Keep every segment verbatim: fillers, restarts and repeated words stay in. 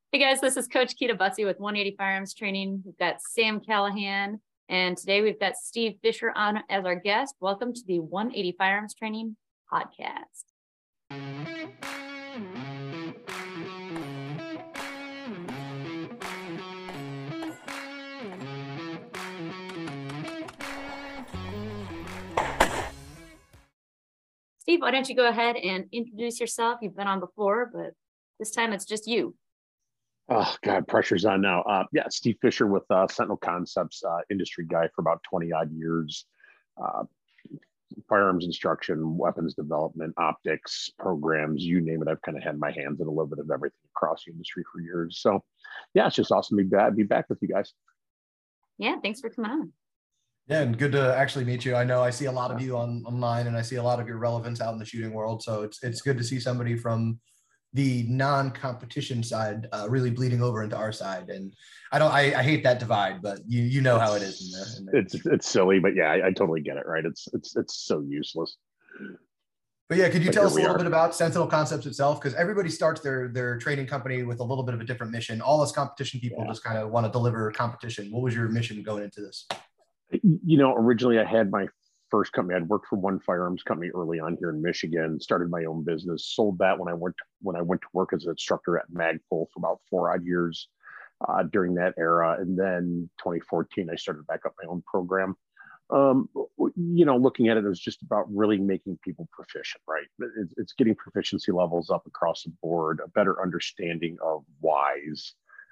Hey guys, this is Coach Keita Butsy with one eighty Firearms Training. We've got Sam Callahan, and today we've got Steve Fisher on as our guest. Welcome to the one eighty Firearms Training podcast. Steve, why don't you go ahead and introduce yourself? You've been on before, but this time it's just you. Oh God, pressure's on now. Uh, yeah, Steve Fisher with uh, Sentinel Concepts, uh, industry guy for about twenty odd years. Uh, firearms instruction, weapons development, optics, programs, you name it. I've kind of had my hands in a little bit of everything across the industry for years. So yeah, it's just awesome to be back, be back with you guys. Yeah, thanks for coming on. Yeah, and good to actually meet you. I know I see a lot of you on online, and I see a lot of your relevance out in the shooting world. So it's it's good to see somebody from the non-competition side uh, really bleeding over into our side. And I don't, I, I hate that divide, but you you know how it is in there. In there. It's it's silly, but yeah, I, I totally get it. Right? It's it's it's so useless. But yeah, could you but tell us a little are. bit about Sentinel Concepts itself? Because everybody starts their their training company with a little bit of a different mission. All us competition people yeah. just kind of want to deliver competition. What was your mission going into this? You know, originally I had my first company. I'd worked for one firearms company early on here in Michigan, started my own business, sold that when I went to, when I went to work as an instructor at Magpul for about four odd years uh, during that era. And then twenty fourteen, I started back up my own program. Um, you know, looking at it, it was just about really making people proficient, right? It's, it's getting proficiency levels up across the board, a better understanding of whys.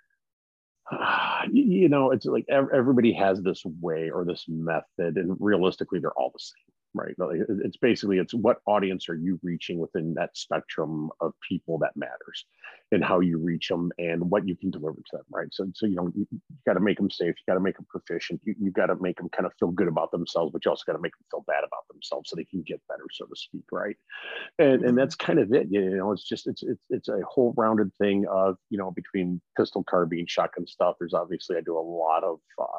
Uh, you know, it's like everybody has this way or this method, and realistically, they're all the same, right? It's basically, it's what audience are you reaching within that spectrum of people that matters, and how you reach them and what you can deliver to them, right? So, so you know, you, you got to make them safe, you got to make them proficient, you, you got to make them kind of feel good about themselves, but you also got to make them feel bad about themselves so they can get better, so to speak, right? And and that's kind of it, you know. It's just it's it's it's a whole rounded thing of, you know, between pistol, carbine, shotgun stuff. There's obviously I do a lot of uh,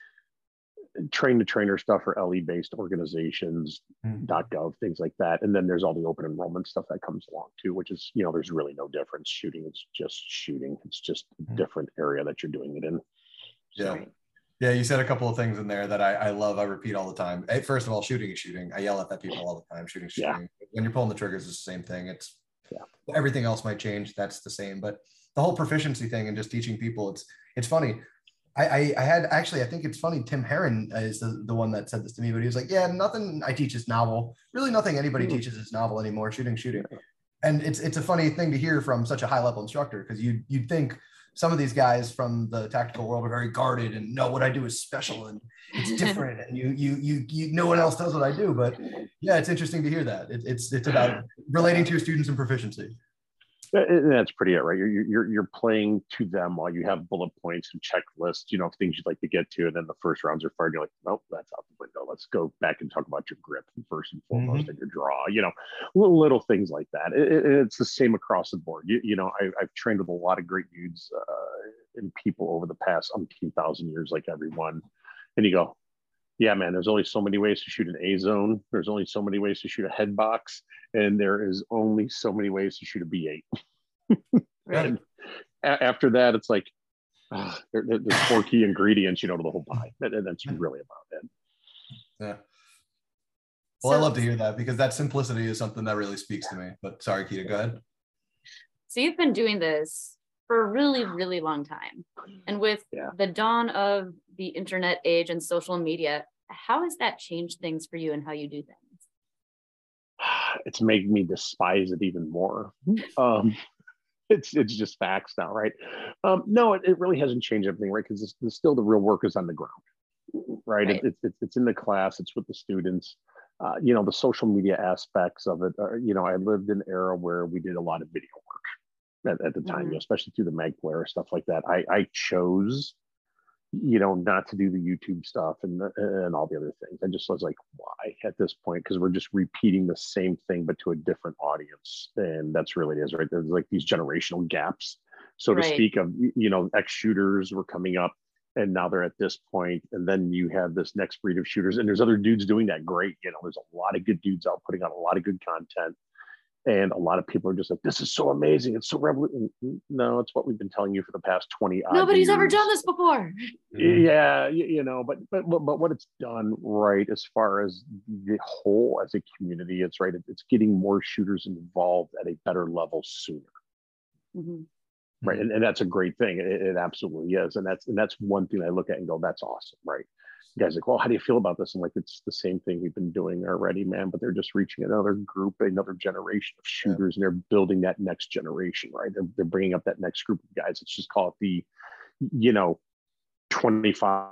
train to trainer stuff for L E based organizations, mm-hmm. .gov, things like that. And then there's all the open enrollment stuff that comes along too, which is, you know, there's really no difference. Shooting, it's just shooting. It's just a mm-hmm. different area that you're doing it in. So. Yeah. Yeah, you said a couple of things in there that I, I love. I repeat all the time. Hey, first of all, shooting is shooting. I yell at that people all the time. Shooting, shooting. Yeah. When you're pulling the triggers, it's the same thing. It's yeah. Everything else might change. That's the same. But the whole proficiency thing and just teaching people, it's it's funny. I, I, I had actually, I think it's funny. Tim Herron is the, the one that said this to me, but he was like, yeah, nothing I teach is novel. Really nothing anybody mm-hmm. teaches is novel anymore. Shooting, shooting. And it's it's a funny thing to hear from such a high level instructor, because you you'd think some of these guys from the tactical world are very guarded and no, what I do is special and it's different. And you, you, you, you, no one else does what I do. But yeah, it's interesting to hear that. It, it's, it's about relating to your students and proficiency. And that's pretty it, right? You're, you're, you're playing to them while you have bullet points and checklists, you know, things you'd like to get to. And then the first rounds are fired. You're like, nope, that's out the window. Let's go back and talk about your grip first and foremost, mm-hmm. and your draw, you know, little, little things like that. It, it, it's the same across the board. You, you know, I, I've trained with a lot of great dudes uh, and people over the past umpteen thousand years, like everyone. And you go, yeah, man, there's only so many ways to shoot an A zone. There's only so many ways to shoot a head box. And there is only so many ways to shoot a B eight. Right. And a- after that, it's like, uh, there, there's four key ingredients, you know, to the whole pie. And that's really about it. Yeah. Well, so, I love to hear that, because that simplicity is something that really speaks to me. But sorry, Keita, go ahead. So you've been doing this for a really, really long time. And with yeah. the dawn of the internet age and social media, how has that changed things for you and how you do things? It's made me despise it even more. Um, it's it's just facts now, right? Um, no, it, it really hasn't changed everything, right? Because it's, it's still the real work is on the ground, right? right. It, it, it's it's in the class, it's with the students. Uh, you know, the social media aspects of it. Uh, you know, I lived in an era where we did a lot of video work at, at the time, mm-hmm. you know, especially through the Magpul era, stuff like that. I, I chose, you know, not to do the YouTube stuff and and all the other things. I just was like, why at this point? Because we're just repeating the same thing, but to a different audience. And that's really it is, right? There's like these generational gaps, so to right. speak, of, you know, ex shooters were coming up and now they're at this point. And then you have this next breed of shooters, and there's other dudes doing that great. You know, there's a lot of good dudes out putting out a lot of good content. And a lot of people are just like, this is so amazing. It's so revolutionary. No, it's what we've been telling you for the past twenty odd Nobody's years. ever done this before. Yeah, you, you know, but, but but what it's done right as far as the whole as a community, it's right. It's getting more shooters involved at a better level sooner. Mm-hmm. Right. And, and that's a great thing. It, it absolutely is. And that's and that's one thing I look at and go, that's awesome. Right. You guys are like, well, how do you feel about this? I'm like, it's the same thing we've been doing already, man. But they're just reaching another group, another generation of shooters, yeah. And they're building that next generation, right? They're, they're bringing up that next group of guys. Let's just call it the, you know, twenty-five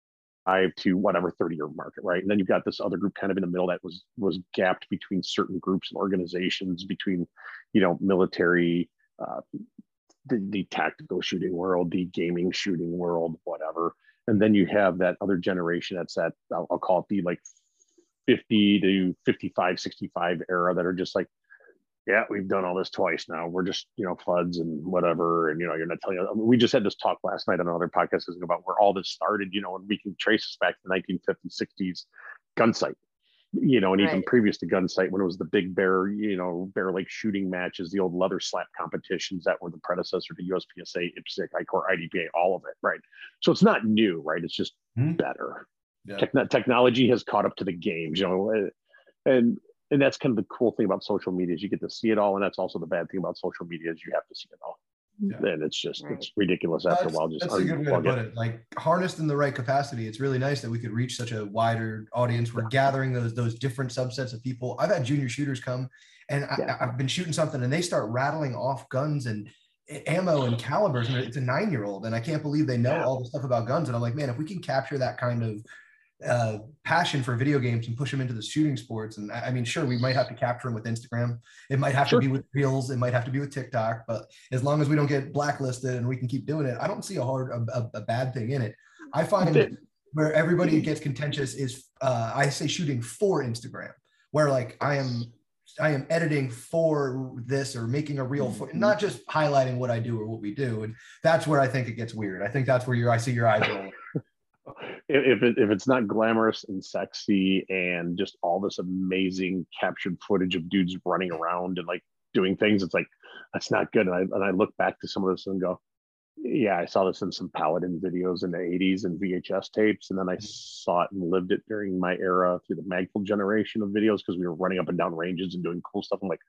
to whatever thirty year market, right? And then you've got this other group kind of in the middle that was was gapped between certain groups and organizations, between, you know, military, uh, the, the tactical shooting world, the gaming shooting world, whatever. And then you have that other generation that's at, I'll, I'll call it the like fifty to fifty-five, sixty-five era that are just like, yeah, we've done all this twice now. We're just, you know, floods and whatever. And, you know, you're not telling us. I mean, we just had this talk last night on another podcast about where all this started, you know, and we can trace this back to the nineteen fifties, sixties Gunsight. You know, and even right. previous to Gunsight, when it was the Big Bear, you know, Bear Lake shooting matches, the old leather slap competitions that were the predecessor to U S P S A, I P S C, I COR, I D P A, all of it, right? So it's not new, right? It's just mm-hmm. better. Yeah. Techn- technology has caught up to the games, you know, and and that's kind of the cool thing about social media is you get to see it all, and that's also the bad thing about social media is you have to see it all. Yeah. And it's just right. it's ridiculous after that's, a while. Just that's a good way to put it. it. Like harnessed in the right capacity, it's really nice that we could reach such a wider audience. We're yeah. gathering those those different subsets of people. I've had junior shooters come, and yeah. I, I've been shooting something, and they start rattling off guns and ammo and calibers, and it's a nine year old, and I can't believe they know yeah. all the stuff about guns. And I'm like, man, if we can capture that kind of uh passion for video games and push them into the shooting sports, and I mean, sure, we might have to capture them with Instagram, it might have sure. to be with Reels, it might have to be with TikTok, but as long as we don't get blacklisted and we can keep doing it, I don't see a hard a, a bad thing in it. I find where everybody gets contentious is uh I say shooting for Instagram, where like I am I am editing for this or making a reel for, not just highlighting what I do or what we do, and that's where I think it gets weird. I think that's where you're I see your eyes rolling. If it, if it's not glamorous and sexy and just all this amazing captured footage of dudes running around and like doing things, it's like, that's not good. And I, and I look back to some of this and go, yeah, I saw this in some Paladin videos in the eighties and V H S tapes. And then I saw it and lived it during my era through the Magpul generation of videos because we were running up and down ranges and doing cool stuff. I'm like,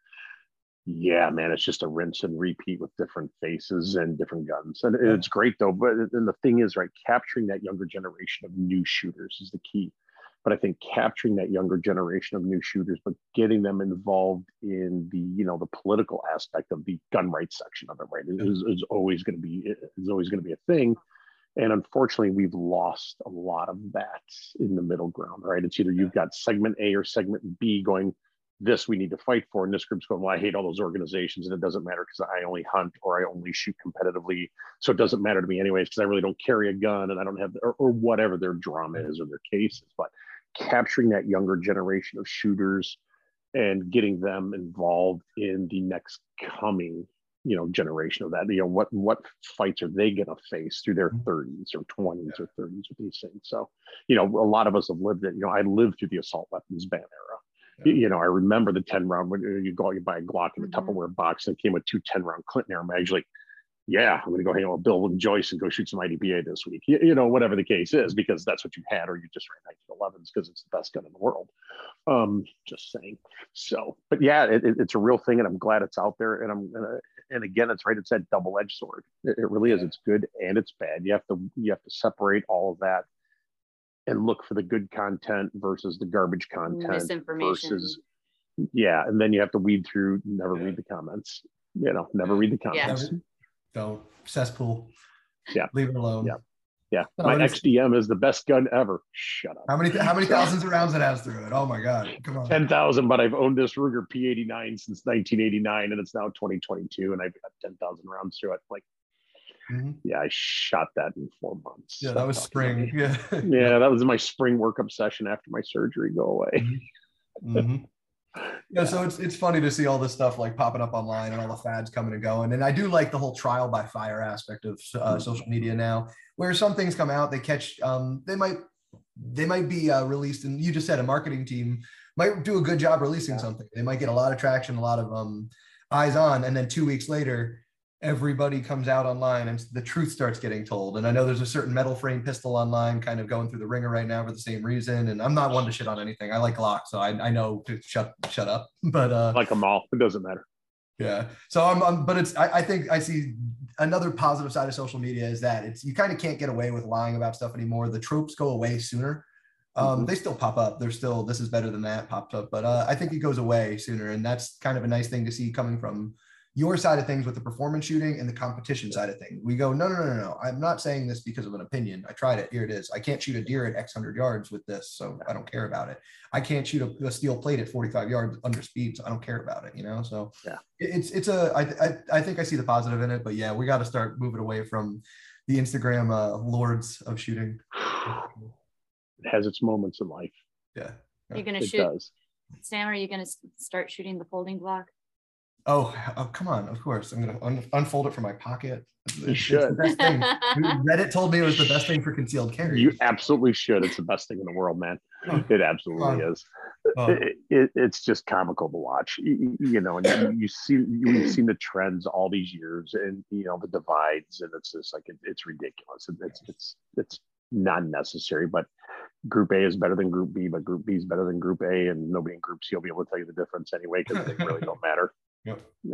yeah, man, it's just a rinse and repeat with different faces and different guns. And it's great though. But then the thing is, right, capturing that younger generation of new shooters is the key. But I think capturing that younger generation of new shooters, but getting them involved in the, you know, the political aspect of the gun rights section of it, right, is, is always going to be, is always going to be a thing. And unfortunately, we've lost a lot of that in the middle ground, right? It's either you've got segment A or segment B going, this we need to fight for, and this group's going, well, I hate all those organizations and it doesn't matter because I only hunt or I only shoot competitively, so it doesn't matter to me anyways because I really don't carry a gun and I don't have, or, or whatever their drama is or their case is. But capturing that younger generation of shooters and getting them involved in the next coming, you know, generation of that, you know, what what fights are they going to face through their thirties or twenties or thirties with these things. So, you know, a lot of us have lived it. You know, I lived through the assault weapons ban era. You know, I remember the ten round when you go, you buy a Glock in a mm-hmm. Tupperware box and it came with two ten round Clinton air mags. Like, yeah, I'm going to go hang out with Bill and Joyce and go shoot some I D P A this week. You, you know, whatever the case is, because that's what you had, or you just ran nineteen elevens because it's the best gun in the world. Um, just saying. So, but yeah, it, it, it's a real thing, and I'm glad it's out there. And I'm, uh, and again, it's right. It's that double edged sword. It, it really is. It's good and it's bad. You have to, you have to separate all of that and look for the good content versus the garbage content versus, yeah. And then you have to weed through, never yeah. read the comments, you know, never read the comments. Yeah. Don't cesspool. Yeah. Leave it alone. Yeah. Yeah. No, my X D M is the best gun ever. Shut up. How many, how many thousands of rounds it has through it? Oh my God. Come on. ten thousand, but I've owned this Ruger P eighty-nine since nineteen eighty-nine and it's now twenty twenty-two and I've got ten thousand rounds through it. Like, mm-hmm. yeah, I shot that in four months. Yeah, that was spring. Yeah. Yeah, that was my spring workup session after my surgery go away. Mm-hmm. Mm-hmm. Yeah, so it's it's funny to see all this stuff like popping up online and all the fads coming and going. And I do like the whole trial by fire aspect of uh, social media now, where some things come out, they catch, um, they might they might be uh, released, and you just said a marketing team might do a good job releasing yeah. something. They might get a lot of traction, a lot of um, eyes on, and then two weeks later, everybody comes out online and the truth starts getting told. And I know there's a certain metal frame pistol online kind of going through the ringer right now for the same reason. And I'm not one to shit on anything. I like Glock, so I, I know to shut shut up. But uh, like them all, it doesn't matter. Yeah. So I'm, I'm but it's I, I think I see another positive side of social media is that it's you kind of can't get away with lying about stuff anymore. The tropes go away sooner. Um, mm-hmm. They still pop up. They're still this is better than that popped up, but uh, I think it goes away sooner, and that's kind of a nice thing to see coming from your side of things with the performance shooting and the competition side of things. We go, no, no, no, no. I'm not saying this because of an opinion. I tried it. Here it is. I can't shoot a deer at X hundred yards with this, so I don't care about it. I can't shoot a, a steel plate at forty-five yards under speed, so I don't care about it. You know, so yeah, it's it's a. I I, I think I see the positive in it, but yeah, we got to start moving away from the Instagram uh, lords of shooting. It has its moments in life. Yeah, you're gonna it shoot. Does. Sam, are you gonna start shooting the folding block? Oh, oh, come on. Of course. I'm going to un- unfold it from my pocket. You it's, should. It's the best thing. Reddit told me it was the best thing for concealed carry. You absolutely should. It's the best thing in the world, man. Oh, it absolutely oh. is. Oh. It, it, it's just comical to watch, you, you know, and you, you see, you've seen the trends all these years and, you know, the divides, and it's just like, it, it's ridiculous. It, it's, it's, it's not necessary, but Group A is better than Group B, but Group B is better than Group A, and nobody in Group C will be able to tell you the difference anyway, because they really don't matter. Yep. Yeah.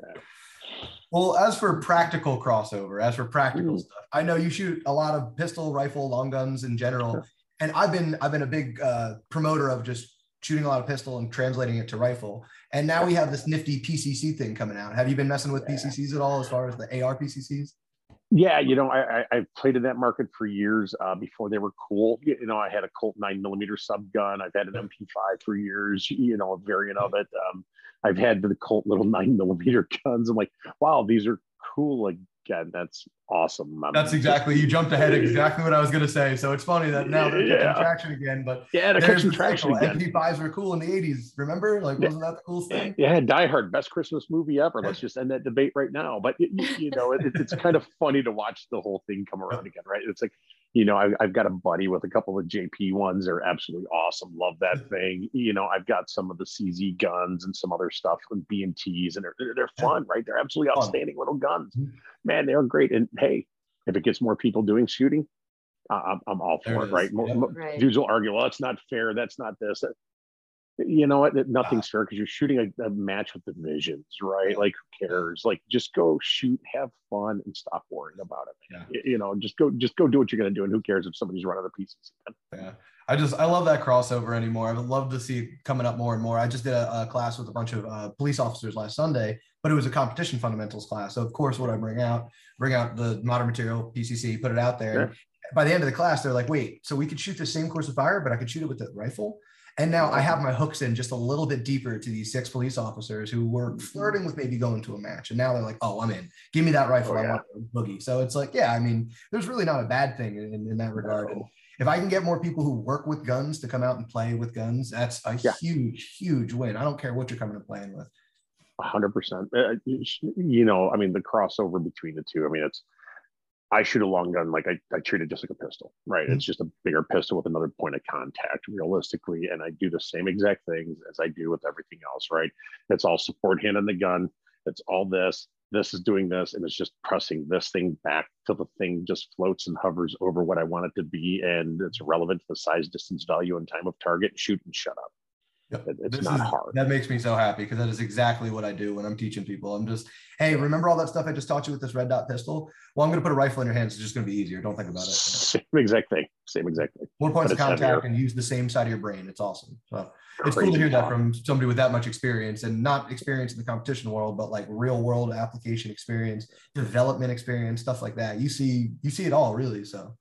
Well, as for practical crossover, as for practical mm. stuff, I know you shoot a lot of pistol, rifle, long guns in general, sure. and I've been I've been a big uh, promoter of just shooting a lot of pistol and translating it to rifle. And now we have this nifty P C C thing coming out. Have you been messing with yeah. P C Cs at all, as far as the A R P C Cs? Yeah, you know, I, I I've played in that market for years uh, before they were cool. You, you know, I had a Colt nine millimeter sub gun. I've had an M P five for years. You know, a variant of it. Um, I've had the Colt little nine millimeter guns. I'm like, wow, these are cool. Like, God, that's awesome. I'm that's exactly, you jumped ahead exactly what I was going to say. So it's funny that now they're catching yeah. traction again, but yeah, they're catching traction again. M P fives were cool in the eighties. Remember? Like, wasn't that the coolest thing? Yeah, Die Hard, best Christmas movie ever. Let's just end that debate right now. But, you, you know, it, it's kind of funny to watch the whole thing come around again, right? It's like, you know, I've, I've got a buddy with a couple of J P ones. They're absolutely awesome. Love that thing. You know, I've got some of the C Z guns and some other stuff with B and Ts, and they're, they're fun, right? They're absolutely outstanding little guns. Man, they're great. And hey, if it gets more people doing shooting, uh, I'm, I'm all for it, it right? More, yeah. more, right? Dudes will argue, well, that's not fair. That's not this. You know what? Nothing's fair because you're shooting a, a match with divisions, right? Like, who cares? Like, just go shoot, have fun, and stop worrying about it. Yeah. You know, just go, just go do what you're going to do, and who cares if somebody's running the pieces? Yeah, I just I love that crossover anymore. I would love to see it coming up more and more. I just did a, a class with a bunch of uh, police officers last Sunday, but it was a competition fundamentals class. So of course, what I bring out, bring out the modern material P C C, put it out there. Sure. By the end of the class, they're like, "Wait, so we could shoot the same course of fire, but I could shoot it with the rifle?" And now I have my hooks in just a little bit deeper to these six police officers who were flirting with maybe going to a match. And now they're like, oh, I'm in. Give me that rifle. Oh, yeah. I want a boogie. So it's like, yeah, I mean, there's really not a bad thing in, in that regard. No. And if I can get more people who work with guns to come out and play with guns, that's a yeah. huge, huge win. I don't care what you're coming and playing with. one hundred percent. Uh, you know, I mean, the crossover between the two, I mean, it's, I shoot a long gun like I, I treat it just like a pistol, right? Mm-hmm. It's just a bigger pistol with another point of contact, realistically. And I do the same exact things as I do with everything else, right? It's all support hand on the gun. It's all this. This is doing this, and it's just pressing this thing back till the thing just floats and hovers over what I want it to be, and it's relevant to the size, distance, value, and time of target. Shoot and shut up. Yep. It's this not is, hard. That makes me so happy because that is exactly what I do when I'm teaching people. I'm just, hey, remember all that stuff I just taught you with this red dot pistol? Well, I'm going to put a rifle in your hands. It's just going to be easier. Don't think about it. Same exact thing. Same exact thing. More points of contact heavier. And use the same side of your brain. It's awesome. So it's Crazy cool to hear that from somebody with that much experience, and not experience in the competition world, but like real world application experience, development experience, stuff like that. You see, you see it all really. So,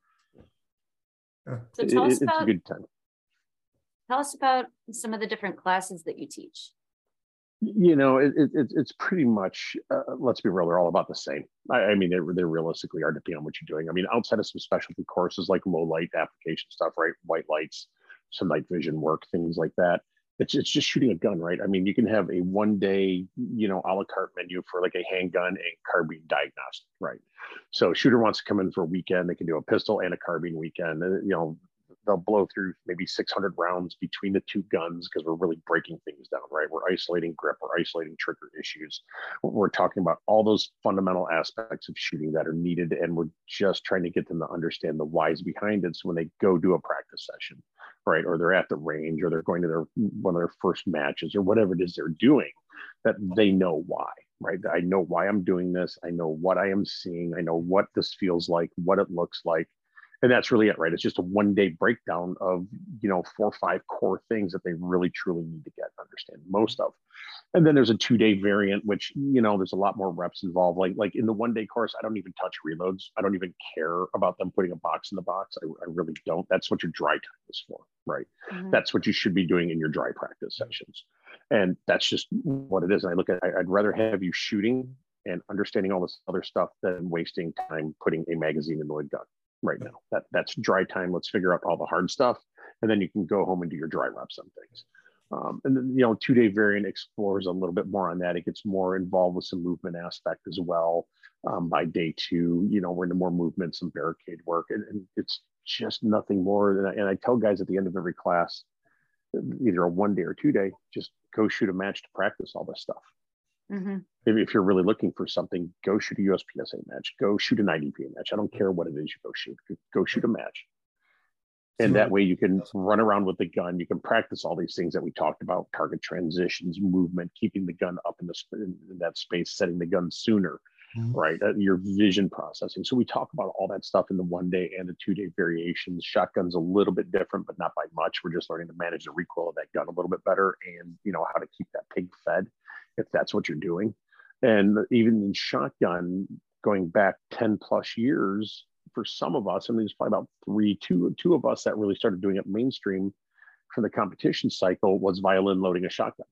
yeah. so tell us it, about, it's a good time. Tell us about some of the different classes that you teach. You know, it, it, it's pretty much, uh, let's be real, they're all about the same. I, I mean, they, they realistically are, depending on what you're doing. I mean, outside of some specialty courses like low light application stuff, right? White lights, some night vision work, things like that. It's, it's just shooting a gun, right? I mean, you can have a one day, you know, a la carte menu for like a handgun and carbine diagnostic, right? So shooter wants to come in for a weekend, they can do a pistol and a carbine weekend. And, you know, they'll blow through maybe six hundred rounds between the two guns because we're really breaking things down, right? We're isolating grip, we're isolating trigger issues. We're talking about all those fundamental aspects of shooting that are needed, and we're just trying to get them to understand the whys behind it. So when they go do a practice session, right, or they're at the range, or they're going to their one of their first matches, or whatever it is they're doing, that they know why. Right. I know why I'm doing this. I know what I am seeing. I know what this feels like, what it looks like. And that's really it, right? It's just a one day breakdown of, you know, four or five core things that they really, truly need to get and understand most of. And then there's a two day variant, which, you know, there's a lot more reps involved. Like, like in the one day course, I don't even touch reloads. I don't even care about them putting a box in the box. I, I really don't. That's what your dry time is for, right? Mm-hmm. That's what you should be doing in your dry practice sessions. And that's just what it is. And I look at, I'd rather have you shooting and understanding all this other stuff than wasting time putting a magazine into a gun right now. That that's dry time. Let's figure out all the hard stuff. And then you can go home and do your dry reps on things. Um, and then, you know, two day variant explores a little bit more on that. It gets more involved with some movement aspect as well. Um, by day two, you know, we're into more movement, some barricade work, and, and it's just nothing more than, and I tell guys at the end of every class, either a one day or two day, just go shoot a match to practice all this stuff. Mm-hmm. If, if you're really looking for something, go shoot a U S P S A match, go shoot an I D P A match. I don't care what it is you go shoot, go shoot a match. And that way you can run around with the gun. You can practice all these things that we talked about, target transitions, movement, keeping the gun up in, the, in that space, setting the gun sooner, mm-hmm. right? Uh, your vision processing. So we talk about all that stuff in the one day and the two day variations. Shotgun's a little bit different, but not by much. We're just learning to manage the recoil of that gun a little bit better, and, you know, how to keep that pig fed if that's what you're doing. And even in shotgun, going back ten plus years, for some of us, and there's probably about three, two, two of us that really started doing it mainstream for the competition cycle, was violin loading a shotgun.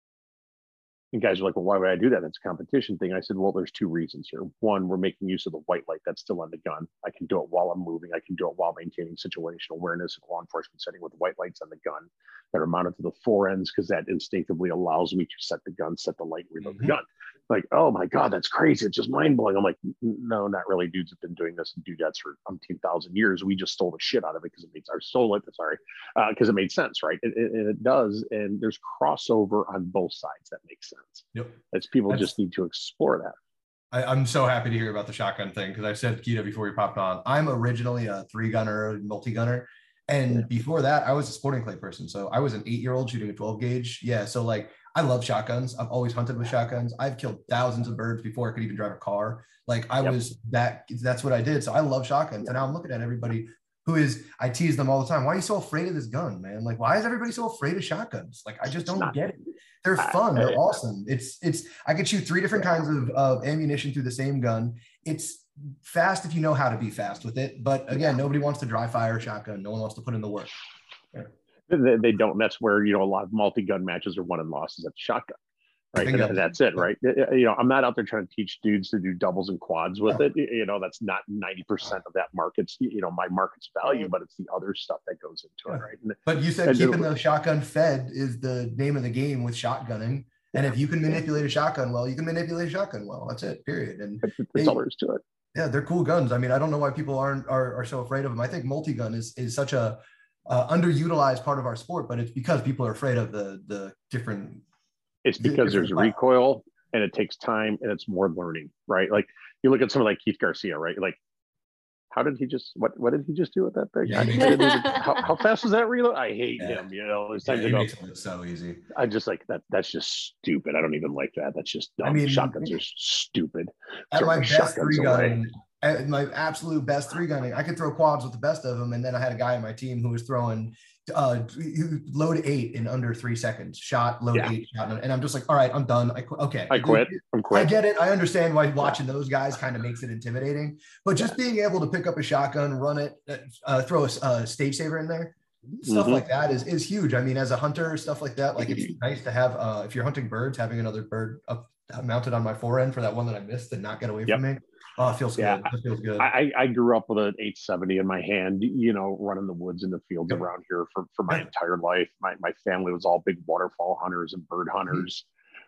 And guys are like, well, why would I do that? That's a competition thing. I said, well, there's two reasons here. One, we're making use of the white light that's still on the gun. I can do it while I'm moving. I can do it while maintaining situational awareness in a law enforcement setting with white lights on the gun that are mounted to the fore ends, because that instinctively allows me to set the gun, set the light, reload mm-hmm. the gun. Like, oh my God, that's crazy. It's just mind blowing. I'm like, no, not really. Dudes have been doing this and dudettes for umpteen thousand years. We just stole the shit out of it because it made, or stole it, sorry, because uh, it made sense, right? And, and it does. And there's crossover on both sides that makes sense. Yep. As people That's, just need to explore that. I, I'm so happy to hear about the shotgun thing, because I said, Keita, before we popped on, I'm originally a three gunner, multi gunner. And yeah. before that, I was a sporting clay person. So I was an eight year old shooting a twelve gauge. Yeah. So like, I love shotguns. I've always hunted with shotguns. I've killed thousands of birds before I could even drive a car. Like I yep. was that, that's what I did. So I love shotguns. And now I'm looking at everybody who is, I tease them all the time. Why are you so afraid of this gun, man? Like, why is everybody so afraid of shotguns? Like, I just don't get it. They're fun. They're awesome. It's, it's, I could shoot three different kinds of, of ammunition through the same gun. It's fast if you know how to be fast with it. But again, nobody wants to dry fire a shotgun. No one wants to put in the work. Yeah. They, they don't. And that's where, you know, a lot of multi-gun matches are won and losses at the shotgun, right? And, and that's it, right? You know, I'm not out there trying to teach dudes to do doubles and quads with it. You know, that's not ninety percent of that market's, you know, my market's value, but it's the other stuff that goes into it, right? And, but you said keeping the shotgun fed is the name of the game with shotgunning. And if you can manipulate a shotgun well, you can manipulate a shotgun well. That's it, period. And that's, that's all there is to it. Yeah, they're cool guns. I mean, I don't know why people aren't are, are so afraid of them. I think multi-gun is is such a Uh, underutilized part of our sport, but it's because people are afraid of the the different. It's because there's a recoil and it takes time and it's more learning, right? Like you look at someone like Keith Garcia, right? Like, how did he just what what did he just do with that thing? I mean, how, how fast was that reload? I hate yeah. him. You know, there's yeah, times he I makes it so easy. I just like that. That's just stupid. I don't even like that. That's just dumb. I mean, shotguns are stupid. At Throw my best three gun. At my absolute best three gunning, I could throw quads with the best of them. And then I had a guy on my team who was throwing uh, load eight in under three seconds, shot, load yeah. eight, shot. And I'm just like, all right, I'm done. I qu- okay. I quit. I'm quit. I get it. I understand why watching those guys kind of makes it intimidating, but just being able to pick up a shotgun, run it, uh, throw a, a stage saver in there, stuff mm-hmm. like that is, is huge. I mean, as a hunter, stuff like that, like it's nice to have, uh, if you're hunting birds, having another bird up mounted on my forend for that one that I missed and not get away yep. from me. Oh, it feels yeah. good. It feels good. I, I grew up with an eight seventy in my hand, you know, running the woods and the fields yep. around here for, for my yep. entire life. My my family was all big waterfall hunters and bird hunters.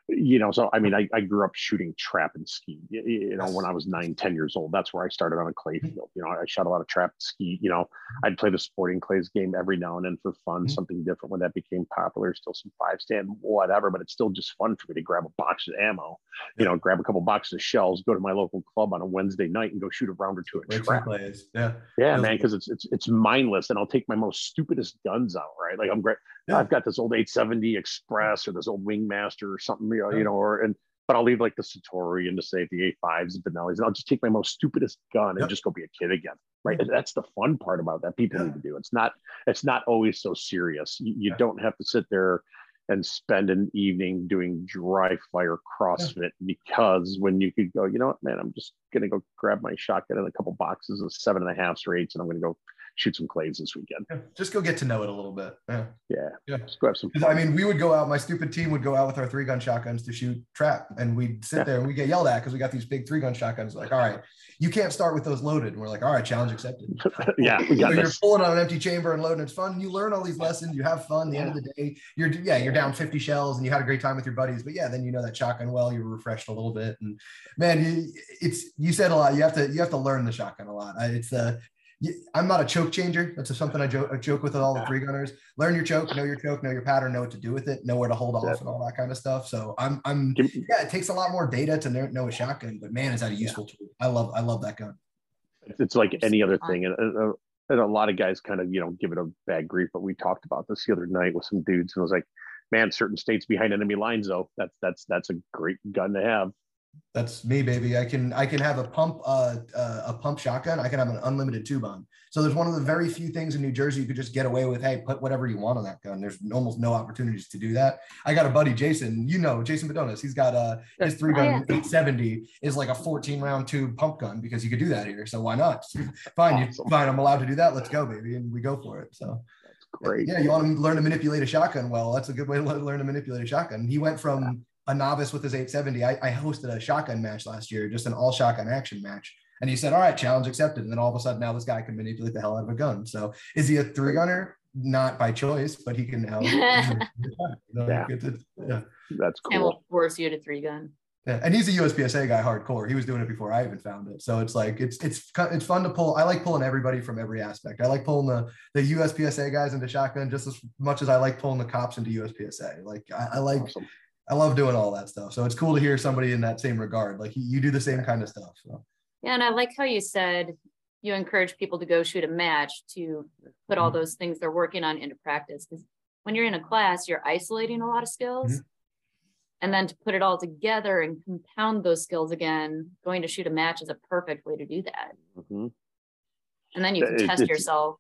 you know, so I mean, I, I grew up shooting trap and ski. You, you know, when I was nine, ten years old, that's where I started on a clay field. You know, I shot a lot of trap and ski. You know, I'd play the sporting clays game every now and then for fun, mm-hmm. something different when that became popular. Still some five stand, whatever, but it's still just fun for me to grab a box of ammo. Yeah. You know, grab a couple boxes of shells, go to my local club on a Wednesday night, and go shoot a round or two at trap. Plays. Yeah, yeah, man, because it's it's it's mindless, and I'll take my most stupidest guns out. Right, like I'm great. Yeah. I've got this old eight seventy Express or this old Wingmaster or something, you know, yeah. you know, or and but I'll leave like the Satori and the say the A fives and Benellis, and I'll just take my most stupidest gun and yep. just go be a kid again. Right, and that's the fun part about that. People yeah. need to do. It's not it's not always so serious. You, you yeah. don't have to sit there and spend an evening doing dry fire CrossFit yeah. because when you could go, you know what, man, I'm just gonna go grab my shotgun and a couple boxes of seven and a half or eights, and I'm gonna go shoot some clays this weekend. Yeah, just go get to know it a little bit. Yeah. Yeah. Yeah. Just go have some fun. I mean, we would go out, my stupid team would go out with our three gun shotguns to shoot trap. And we'd sit yeah. there and we get yelled at because we got these big three gun shotguns. Like, all right, you can't start with those loaded. And we're like, all right, challenge accepted. yeah. We got so you're pulling on an empty chamber and loading. It's fun. You learn all these lessons. You have fun. At the yeah. end of the day, you're, yeah, you're down fifty shells and you had a great time with your buddies. But yeah, then you know that shotgun well, you were refreshed a little bit. And man, you, it's, you said a lot. You have to, you have to learn the shotgun a lot. It's uh I'm not a choke changer. That's something I joke, I joke with all the three gunners. Learn your choke, know your choke, know your pattern, know what to do with it, know where to hold off yeah. and all that kind of stuff. So I'm, I'm, yeah, it takes a lot more data to know, know a shotgun, but man, is that a useful yeah. tool. I love, I love that gun. It's like any other thing. And, and, and a lot of guys kind of, you know, give it a bad grief, but we talked about this the other night with some dudes and I was like, man, certain states behind enemy lines, though, that's, that's, that's a great gun to have. That's me, baby. I can I can have a pump uh, uh, a pump shotgun. I can have an unlimited tube on. So there's one of the very few things in New Jersey you could just get away with. Hey, put whatever you want on that gun. There's almost no opportunities to do that. I got a buddy, Jason. You know, Jason Bedonis. He's got uh, his three gun oh, yeah. eight seventy is like a fourteen round tube pump gun because you could do that here. So why not? Fine, awesome. you, fine. I'm allowed to do that. Let's go, baby, and we go for it. So. Great. Yeah, you want to learn to manipulate a shotgun? Well, that's a good way to learn to manipulate a shotgun. He went from. Yeah. a novice with his eight seventy. I, I hosted a shotgun match last year, just an all shotgun action match. And he said, all right, challenge accepted. And then all of a sudden now this guy can manipulate the hell out of a gun. So is he a three gunner? Not by choice, but he can help. yeah. To, yeah. That's cool. And will force you to three gun. Yeah. And he's a U S P S A guy hardcore. He was doing it before I even found it. So it's like, it's, it's, it's fun to pull. I like pulling everybody from every aspect. I like pulling the, the U S P S A guys into shotgun just as much as I like pulling the cops into U S P S A. Like I, I like, awesome. I love doing all that stuff. So it's cool to hear somebody in that same regard. Like you do the same kind of stuff. So. Yeah. And I like how you said you encourage people to go shoot a match to put all those things they're working on into practice. Because when you're in a class, you're isolating a lot of skills. Mm-hmm. And then to put it all together and compound those skills again, going to shoot a match is a perfect way to do that. Mm-hmm. And then you can it, test it's, yourself.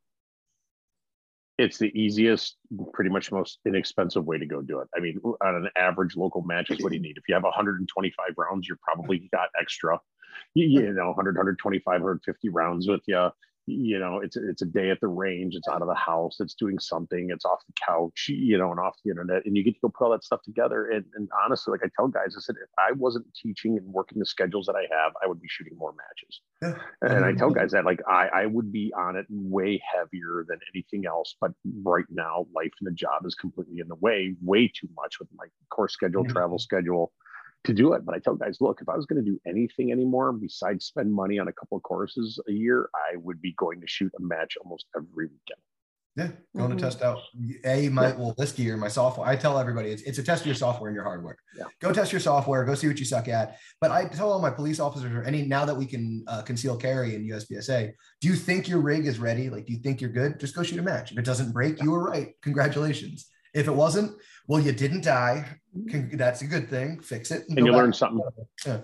It's the easiest, pretty much most inexpensive way to go do it. I mean, on an average local match is what do you need? If you have one hundred twenty-five rounds, you're probably got extra, you, you know, one hundred, one twenty-five, one fifty rounds with you. You know, it's it's a day at the range, it's out of the house, it's doing something, it's off the couch, you know, and off the internet, and you get to go put all that stuff together. And, and honestly, like I tell guys, I said, if I wasn't teaching and working the schedules that I have, I would be shooting more matches. Yeah. And I tell guys that, like, I, I would be on it way heavier than anything else. But right now, life and the job is completely in the way, way too much with my course schedule, mm-hmm. travel schedule. To do it. But I tell guys, look, if I was going to do anything anymore besides spend money on a couple of courses a year, I would be going to shoot a match almost every weekend. Yeah, going mm-hmm. to test out a my well this year my software. I tell everybody it's it's a test of your software and your hardware. Yeah. Go test your software. Go see what you suck at. But I tell all my police officers or any now that we can uh, conceal carry in U S P S A. Do you think your rig is ready? Like, do you think you're good? Just go shoot a match. If it doesn't break, you were right. Congratulations. If it wasn't, well, you didn't die. That's a good thing. Fix it. And, and you learn something. Yeah.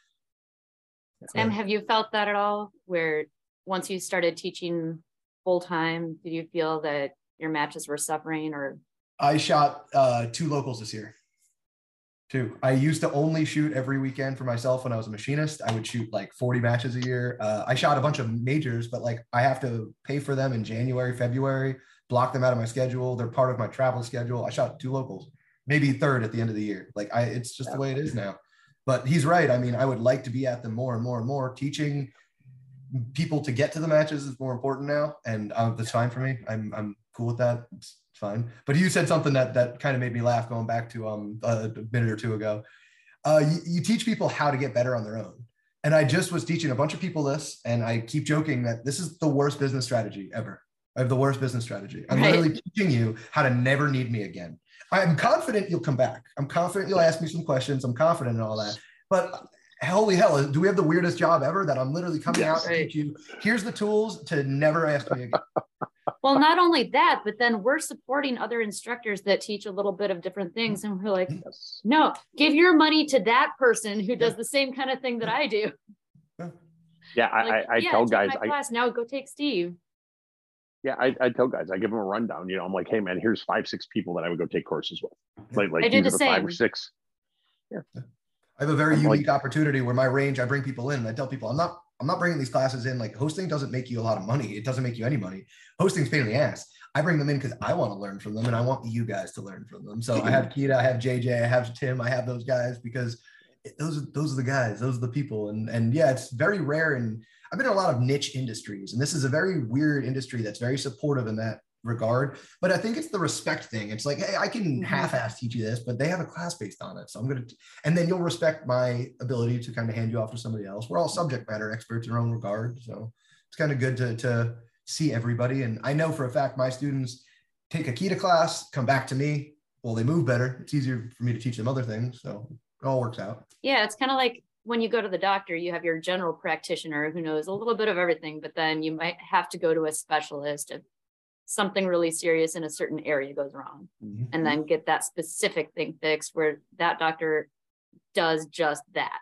Sam, have you felt that at all? Where once you started teaching full time, did you feel that your matches were suffering? Or I shot uh, two locals this year. Two. I used to only shoot every weekend for myself when I was a machinist. I would shoot like forty matches a year. Uh, I shot a bunch of majors, but like I have to pay for them in January, February. Block them out of my schedule. They're part of my travel schedule. I shot two locals, maybe third at the end of the year. Like I, it's just the way it is now. But he's right. I mean, I would like to be at them more and more and more. Teaching people to get to the matches is more important now, and um, that's fine for me. I'm I'm cool with that. It's fine. But you said something that that kind of made me laugh going back to um a, a minute or two ago. Uh, you, you teach people how to get better on their own. And I just was teaching a bunch of people this, and I keep joking that this is the worst business strategy ever. I have the worst business strategy. I'm right. literally teaching you how to never need me again. I'm confident you'll come back. I'm confident you'll ask me some questions. I'm confident in all that. But holy hell, do we have the weirdest job ever that I'm literally coming yes, out to right. teach you, here's the tools to never ask me again. Well, not only that, but then we're supporting other instructors that teach a little bit of different things. And we're like, yes. no, give your money to that person who does yeah. the same kind of thing that I do. Yeah, I, like, I, I yeah, tell guys, my class, I, now go take Steve. Yeah, I, I tell guys, I give them a rundown. You know, I'm like, hey, man, here's five, six people that I would go take courses with. Like, like I do the same. Five or six. Yeah. I have a very I'm unique like, opportunity where my range, I bring people in and I tell people, I'm not, I'm not bringing these classes in. Like hosting doesn't make you a lot of money. It doesn't make you any money. Hosting's pain in the ass. I bring them in because I want to learn from them and I want you guys to learn from them. So I have Keita, I have J J, I have Tim, I have those guys because those are, those are the guys, those are the people. And, and yeah, it's very rare. And I've been in a lot of niche industries, and this is a very weird industry that's very supportive in that regard. But I think it's the respect thing. It's like, hey, I can half-ass teach you this, but they have a class based on it. So I'm going to, and then you'll respect my ability to kind of hand you off to somebody else. We're all subject matter experts in our own regard. So it's kind of good to, to see everybody. And I know for a fact, my students take a Keita class, come back to me. Well, they move better. It's easier for me to teach them other things. So it all works out. Yeah. It's kind of like when you go to the doctor, you have your general practitioner who knows a little bit of everything, but then you might have to go to a specialist if something really serious in a certain area goes wrong, mm-hmm. and then get that specific thing fixed where that doctor does just that.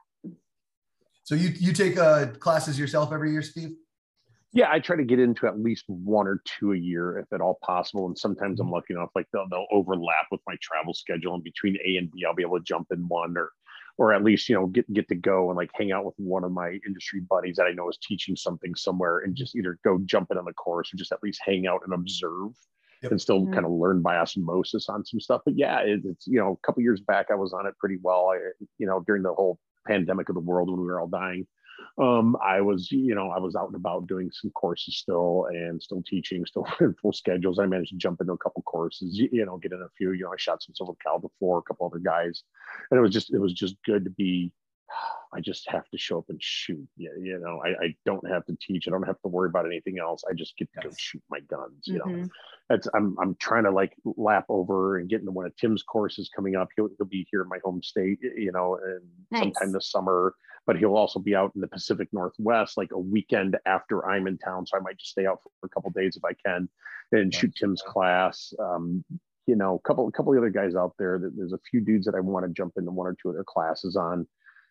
So you, you take uh, classes yourself every year, Steve? Yeah, I try to get into at least one or two a year if at all possible. And sometimes I'm lucky enough, like they'll, they'll overlap with my travel schedule, and between A and B, I'll be able to jump in one, or or at least, you know, get, get to go and like hang out with one of my industry buddies that I know is teaching something somewhere, and just either go jump in on the course or just at least hang out and observe, yep. and still mm-hmm. kind of learn by osmosis on some stuff. But yeah, it, it's, you know, a couple years back, I was on it pretty well. I, you know, during the whole pandemic of the world when we were all dying, um, I was, you know, I was out and about doing some courses still, and still teaching, still in full schedules. I managed to jump into a couple courses, you, you know, get in a few, you know, I shot some Silver Cal before, a couple other guys, and it was just, it was just good to be, I just have to show up and shoot. Yeah, you know, I, I don't have to teach. I don't have to worry about anything else. I just get to yes. go shoot my guns. You mm-hmm. know, that's I'm I'm trying to like lap over and get into one of Tim's courses coming up. He'll he'll be here in my home state, you know, and nice. sometime this summer. But he'll also be out in the Pacific Northwest like a weekend after I'm in town. So I might just stay out for a couple of days if I can, and shoot Tim's class. Um, you know, a couple a couple of other guys out there. That there's a few dudes that I want to jump into one or two of their classes on.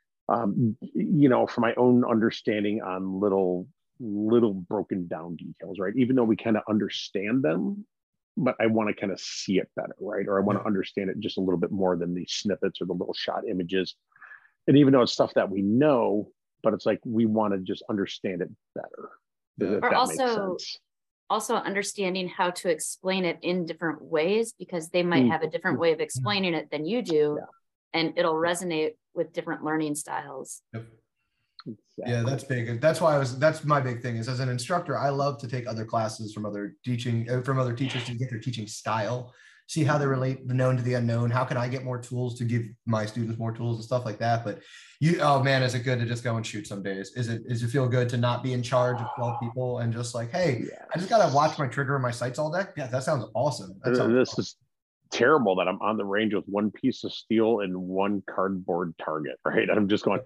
Um, you know, for my own understanding on little, little broken down details, right? Even though we kind of understand them, but I want to kind of see it better, right? Or I want to understand it just a little bit more than the snippets or the little shot images. And even though it's stuff that we know, but it's like, we want to just understand it better. Yeah. Or also, also understanding how to explain it in different ways, because they might have a different way of explaining it than you do. Yeah. And it'll resonate with different learning styles. Yep. Exactly. Yeah, that's big. That's why I was, that's my big thing is, as an instructor, I love to take other classes from other teaching, from other teachers to get their teaching style, see how they relate the known to the unknown. How can I get more tools to give my students more tools and stuff like that? But you, oh man, is it good to just go and shoot some days? Is it, is it feel good to not be in charge of twelve people and just like, hey, yeah. I just got to watch my trigger and my sights all day? Yeah, that sounds awesome. That sounds this awesome. is terrible that I'm on the range with one piece of steel and one cardboard target, right? I'm just going,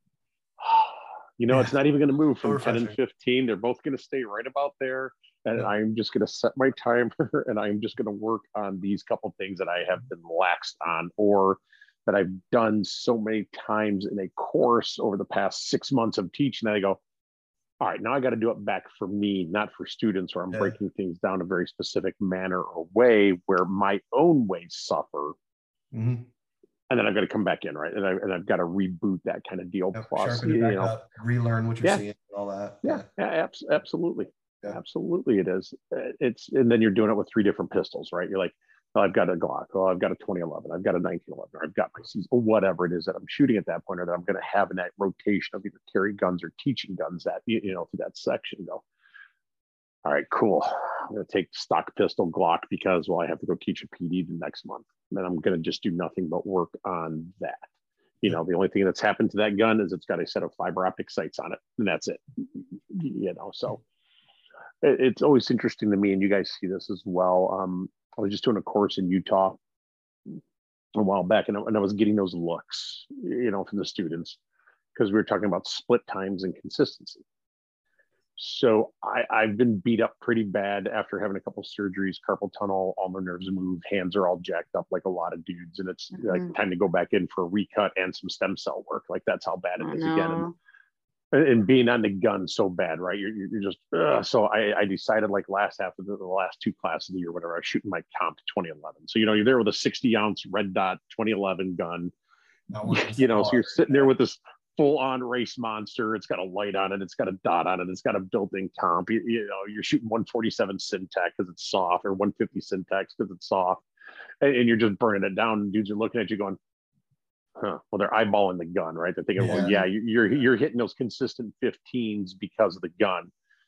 you know, yeah. it's not even going to move from ten and fifteen. They're both going to stay right about there. And yeah. I'm just going to set my timer, and I'm just going to work on these couple things that I have been laxed on, or that I've done so many times in a course over the past six months of teaching that I go, all right, now I got to do it back for me, not for students, where I'm yeah. breaking things down a very specific manner or way where my own ways suffer. Mm-hmm. And then I've got to come back in, right? And, I, and I've got to reboot that kind of deal. Yep, plus, you know, up, relearn what you're yeah. seeing and all that. Yeah, yeah, yeah abs- absolutely. Yeah. Absolutely it is. It's, and then you're doing it with three different pistols, right? You're like, oh, I've got a Glock, oh, I've got a twenty eleven, I've got a nineteen eleven, or I've got my season, or whatever it is that I'm shooting at that point, or that I'm going to have in that rotation of either carry guns or teaching guns that, you know, to that section. Go, all right, cool. I'm going to take stock pistol Glock because, well, I have to go teach a P D the next month. And I'm going to just do nothing but work on that. You know, the only thing that's happened to that gun is it's got a set of fiber optic sights on it, and that's it. You know, so it, it's always interesting to me, and you guys see this as well. Um, I was just doing a course in Utah a while back, and I, and I was getting those looks, you know, from the students because we were talking about split times and consistency. So I, I've been beat up pretty bad after having a couple surgeries, carpal tunnel, all my nerves moved, hands are all jacked up like a lot of dudes. And it's mm-hmm. like time to go back in for a recut and some stem cell work. Like that's how bad it oh, is no. again. And, and being on the gun so bad, right? You're, you're just, uh, so I, I decided like last half of the, the last two classes of the year, whatever, I was shooting my comp twenty eleven. So, you know, you're there with a sixty ounce red dot twenty eleven gun, you know, so you're sitting there with this full-on race monster. It's got a light on it. It's got a dot on it. It's got a built-in comp. You, you know, you're shooting one forty-seven Syntec because it's soft, or one fifty Syntex because it's soft, and, and you're just burning it down. And dudes are looking at you going, "Huh?" Well, they're eyeballing the gun, right? They're thinking, yeah. "Well, yeah, you're you're hitting those consistent fifteens because of the gun."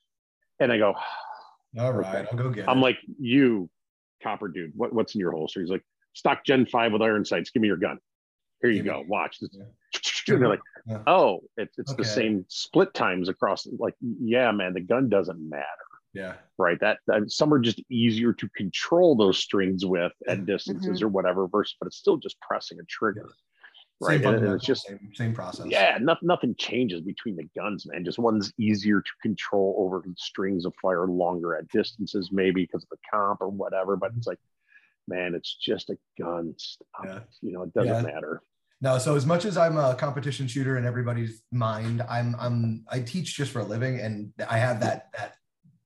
And I go, "All right, okay. I'll go get it." I'm like, "You, copper dude, what, what's in your holster?" He's like, "Stock Gen five with iron sights. Give me your gun. Here you Give go. Me. Watch this." Yeah. And they're like, yeah. "Oh, it's it's okay. The same split times across." Like, yeah, man, the gun doesn't matter. Yeah, right. That, that some are just easier to control those strings with at distances mm-hmm. or whatever. Versus, but it's still just pressing a trigger, yeah. right? And, and it's just same, same process. Yeah, no, nothing changes between the guns, man. Just one's easier to control over strings of fire, longer at distances, maybe because of the comp or whatever. But it's like, man, it's just a gun. Stop. Yeah. You know, it doesn't yeah. matter. No, so as much as I'm a competition shooter in everybody's mind, I'm I'm I teach just for a living, and I have that that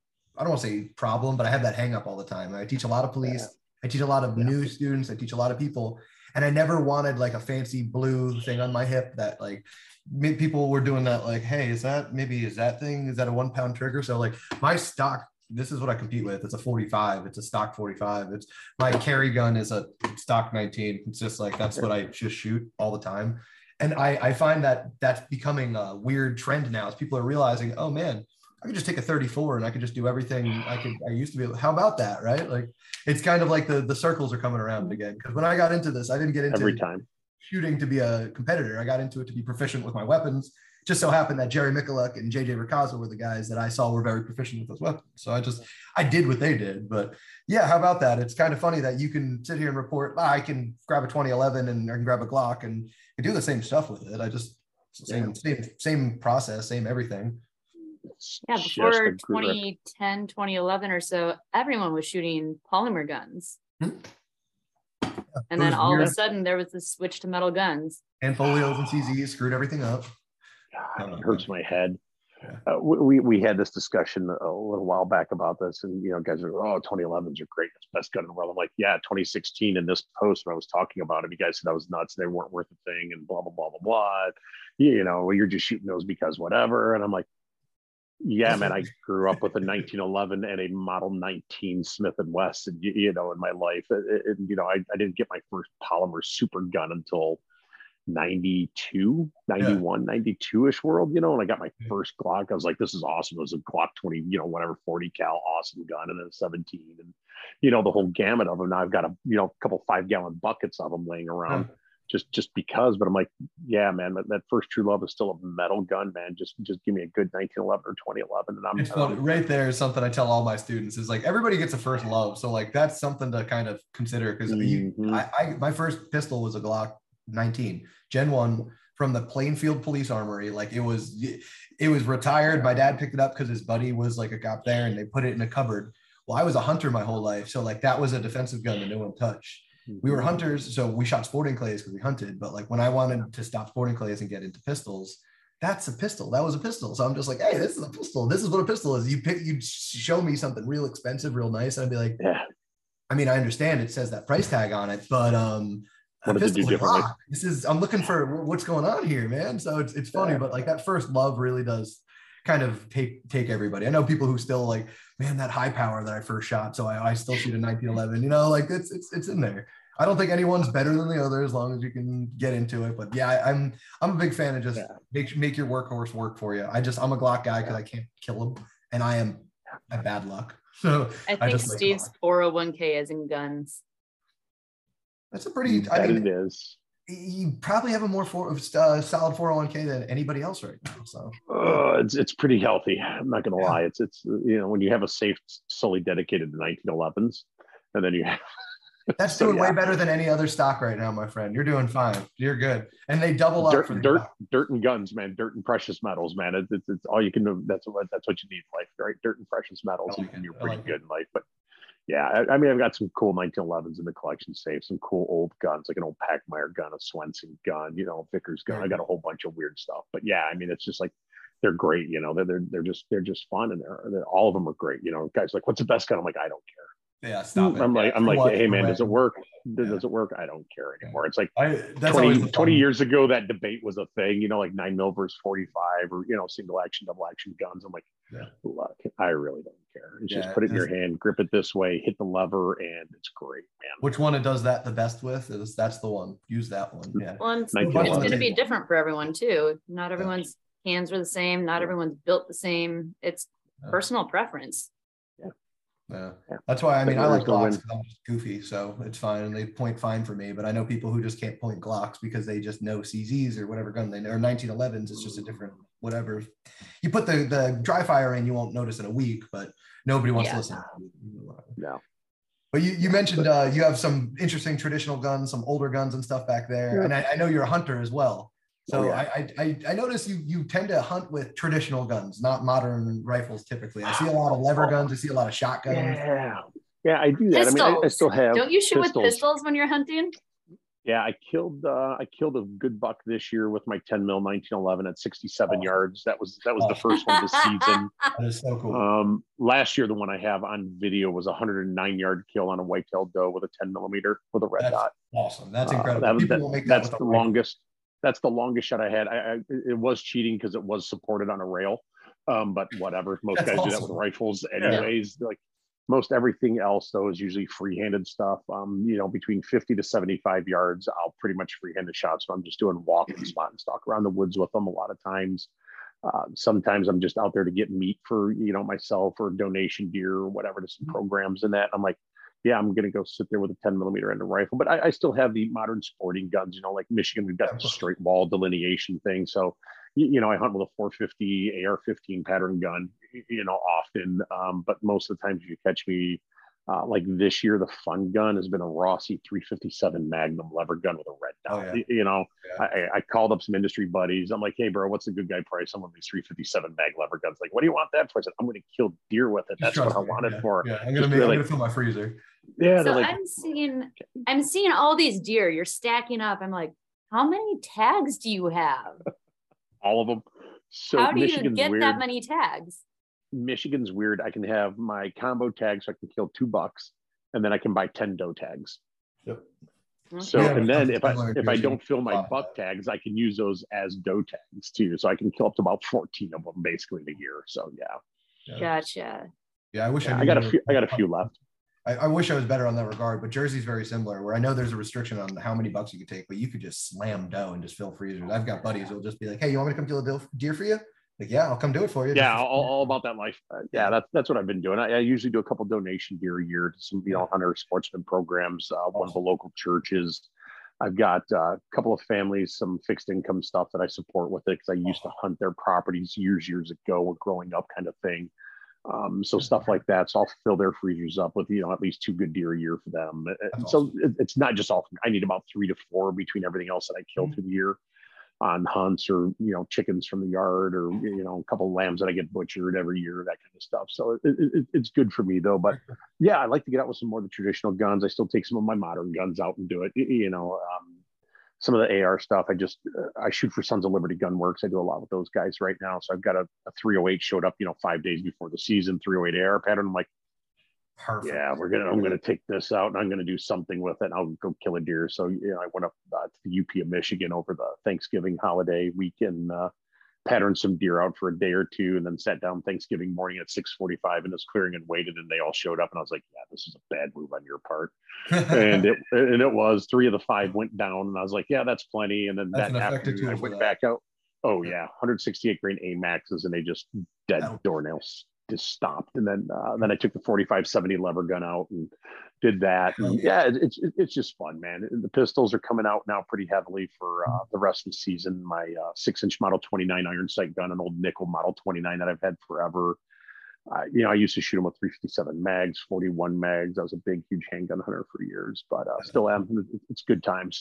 I don't want to say problem, but I have that hang up all the time. I teach a lot of police, yeah. I teach a lot of yeah. new students, I teach a lot of people, and I never wanted like a fancy blue thing on my hip that like people were doing that like, hey, is that maybe is that thing is that a one pound trigger? So like my stock. This is what I compete with. It's a forty-five. It's a stock forty-five. It's my carry gun is a stock nineteen. It's just like, that's what I just shoot all the time. And I, I find that that's becoming a weird trend now as people are realizing, oh man, I could just take a thirty-four and I could just do everything I could, I used to be able, how about that? Right. Like it's kind of like the, the circles are coming around again. Cause when I got into this, I didn't get into every time shooting to be a competitor. I got into it to be proficient with my weapons. Just so happened that Jerry Mikulak and J J Racaza were the guys that I saw were very proficient with those weapons. So I just, I did what they did. But yeah, how about that? It's kind of funny that you can sit here and report, ah, I can grab a twenty eleven and I can grab a Glock and I do the same stuff with it. I just, same, same, same process, same everything. Yeah, before twenty ten, twenty eleven or so, everyone was shooting polymer guns. Hmm. Yeah, and then all weird. Of a sudden there was this switch to metal guns. And folios and C Zs screwed everything up. God, it hurts my head. Yeah. Uh, we we had this discussion a little while back about this, and you know, guys are, oh, twenty elevens are great, it's the best gun in the world. I'm like, yeah, twenty sixteen in this post when I was talking about it, you guys said I was nuts, they weren't worth a thing, and blah blah blah blah blah. You know, well, you're just shooting those because whatever. And I'm like, yeah, man, I grew up with a nineteen eleven and a Model nineteen Smith and Wesson, you, you know, in my life, and, and you know, I, I didn't get my first polymer super gun until ninety-two, ninety-one, yeah. ninety-two-ish world, you know, and I got my first Glock. I was like, this is awesome. It was a Glock twenty, you know, whatever, forty cal, awesome gun, and then a seventeen, and, you know, the whole gamut of them. Now I've got a, you know, a couple five gallon buckets of them laying around yeah. just, just because, but I'm like, yeah, man, that, that first true love is still a metal gun, man. Just, just give me a good nineteen eleven or twenty eleven. And I'm it's funny. Right there is something I tell all my students is like, everybody gets a first love. So like, that's something to kind of consider. Cause mm-hmm. I, I, my first pistol was a Glock nineteen Gen one from the Plainfield Police Armory. Like it was, it was retired. My dad picked it up because his buddy was like a cop there, and they put it in a cupboard. Well, I was a hunter my whole life, so like that was a defensive gun that no one touched. We were hunters, so we shot sporting clays because we hunted. But like when I wanted to stop sporting clays and get into pistols, that's a pistol. That was a pistol. So I'm just like, hey, this is a pistol. This is what a pistol is. You pick, you show me something real expensive, real nice, and I'd be like, yeah. I mean, I understand it says that price tag on it, but um. What does it do differently? This is, I'm looking for what's going on here, man. So it's, it's funny, yeah. but like that first love really does kind of take, take everybody. I know people who still like, man, that high power that I first shot. So I, I still shoot a nineteen eleven, you know, like it's, it's, it's in there. I don't think anyone's better than the other as long as you can get into it. But yeah, I, I'm, I'm a big fan of just yeah. make, make your workhorse work for you. I just, I'm a Glock guy because I can't kill him. And I am have bad luck. So I think I just Steve's like, four oh one k is in guns. That's a pretty, that I mean, it is. You probably have a more for, uh, solid four oh one k than anybody else right now. So uh, it's it's pretty healthy. I'm not gonna yeah. lie. It's it's you know, when you have a safe solely dedicated to nineteen elevens, and then you have that's so, doing yeah. way better than any other stock right now, my friend. You're doing fine. You're good. And they double dirt, up for dirt, dirt and guns, man. Dirt and precious metals, man. It's, it's, it's all you can do. That's what that's what you need in life, right? Dirt and precious metals, like and you're pretty like good it. in life. But yeah, I, I mean, I've got some cool nineteen elevens in the collection safe, some cool old guns, like an old Packmeyer gun, a Swenson gun, you know, Vickers gun. I got a whole bunch of weird stuff. But yeah, I mean, it's just like they're great, you know. They're they're, they're just they're just fun, and they're, they're all of them are great. You know, guys like, what's the best gun? I'm like, I don't care. Yeah, stop it. I'm like, yeah, I'm like, hey man, does it work? Yeah. Does it work? I don't care anymore. It's like I, twenty, twenty years ago, that debate was a thing, you know, like nine mil versus forty-five, or, you know, single action, double action guns. I'm like, yeah. look, I really don't care. It's yeah, just put it in your hand, grip it this way, hit the lever, and it's great, man. Which one it does that the best with is that's the one. Use that one. Yeah. Well, it's, it's going to be different for everyone too. Not everyone's yeah. hands are the same. Not everyone's built the same. It's yeah. personal preference. Yeah, that's why I mean I like Glocks because I'm just goofy, so it's fine and they point fine for me. But I know people who just can't point Glocks because they just know C Zs or whatever gun they know, or nineteen elevens. It's just a different whatever. You put the the dry fire in, you won't notice in a week, but nobody wants yeah. to listen. No. But you, you mentioned uh, you have some interesting traditional guns, some older guns and stuff back there, yeah. and I, I know you're a hunter as well. So oh, yeah. I, I I notice you you tend to hunt with traditional guns, not modern rifles typically. I see a lot of lever guns. I see a lot of shotguns. Yeah, yeah, I do that. Pistols. I mean, I, I still have. Don't you shoot pistols. with pistols when you're hunting? Yeah, I killed uh, I killed a good buck this year with my ten mil nineteen eleven at sixty-seven oh. yards. That was that was oh. the first one of the season. That is so cool. Um, last year, the one I have on video was a one hundred nine yard kill on a white-tailed doe with a ten millimeter with a red that's dot. Awesome. That's incredible. Uh, that, that, that that's the longest. That's the longest shot I had. I, I it was cheating because it was supported on a rail, um, but whatever. Most That's guys awesome. do that with rifles, anyways. Yeah. Like most everything else, though, is usually free-handed stuff. Um, you know, between fifty to seventy-five yards, I'll pretty much free-handed shots. So I'm just doing walk and spot and stalk around the woods with them a lot of times. Uh, sometimes I'm just out there to get meat for you know myself or donation deer or whatever to some programs and that. I'm like, yeah, I'm going to go sit there with a ten millimeter and a rifle, but I, I still have the modern sporting guns, you know, like Michigan, we've got the straight wall delineation thing. So, you, you know, I hunt with a four fifty A R fifteen pattern gun, you know, often, um, but most of the times you catch me uh, like this year, the fun gun has been a Rossi three fifty-seven Magnum lever gun with a red dot. Oh, yeah. You know, yeah. I, I called up some industry buddies. I'm like, hey, bro, what's a good guy price on one of these three fifty-seven mag lever guns? Like, what do you want that for? I said, I'm going to kill deer with it. That's what I want it for. Yeah, I'm going to like, fill my freezer. Yeah. So like, I'm seeing, I'm seeing all these deer. You're stacking up. I'm like, how many tags do you have? All of them. So how do Michigan's you get weird. that many tags? Michigan's weird. I can have my combo tags, so I can kill two bucks, and then I can buy ten doe tags. Yep. So yeah, and then if I if I don't fill my buck tags, I can use those as doe tags too. So I can kill up to about fourteen of them basically in a year. So yeah. yeah. Gotcha. Yeah, I wish yeah, I, I got a few. I got a few left. I, I wish I was better on that regard, but Jersey's very similar. Where I know there's a restriction on how many bucks you could take, but you could just slam doe and just fill freezers. I've got buddies who'll just be like, "Hey, you want me to come kill a deer for you?" Like, yeah, I'll come do it for you. Yeah, all, all about that life. Uh, yeah, that's that's what I've been doing. I, I usually do a couple donation deer a year to some, you know, hunter sportsman programs. Uh, awesome. One of the local churches. I've got uh, a couple of families, some fixed income stuff that I support with it because I used to hunt their properties years, years ago, or growing up, kind of thing. Um, so stuff like that. So I'll fill their freezers up with, you know, at least two good deer a year for them. That's so awesome. it, it's not just all. I need about three to four between everything else that I kill mm-hmm. through the year on hunts, or, you know, chickens from the yard, or, you know, a couple of lambs that I get butchered every year, that kind of stuff. So it, it, it's good for me though. But yeah, I like to get out with some more of the traditional guns. I still take some of my modern guns out and do it. You know, um, some of the A R stuff, I just, uh, I shoot for Sons of Liberty Gun Works. I do a lot with those guys right now. So I've got a, a three oh eight showed up, you know, five days before the season, three oh eight A R pattern. I'm like, perfect. Yeah, we're going to, I'm going to take this out and I'm going to do something with it. And I'll go kill a deer. So, you know, I went up uh, to the U P of Michigan over the Thanksgiving holiday weekend, uh, patterned some deer out for a day or two, and then sat down Thanksgiving morning at six forty-five in this clearing and waited, and they all showed up, and I was like, yeah, this is a bad move on your part. and it and it was three of the five went down, and I was like, yeah, that's plenty. And then that's that afternoon I went back out. Oh yeah, one sixty-eight grain A Maxes, and they just dead that'll, doornails. just stopped. And then uh, then I took the forty-five seventy lever gun out and did that. And yeah, it, it's it's just fun, man. The pistols are coming out now pretty heavily for uh, the rest of the season. My uh, six inch Model twenty-nine iron sight gun, an old nickel Model twenty-nine that I've had forever. Uh, you know, I used to shoot them with three fifty-seven mags, forty-one mags. I was a big, huge handgun hunter for years, but uh, still am. It's good times.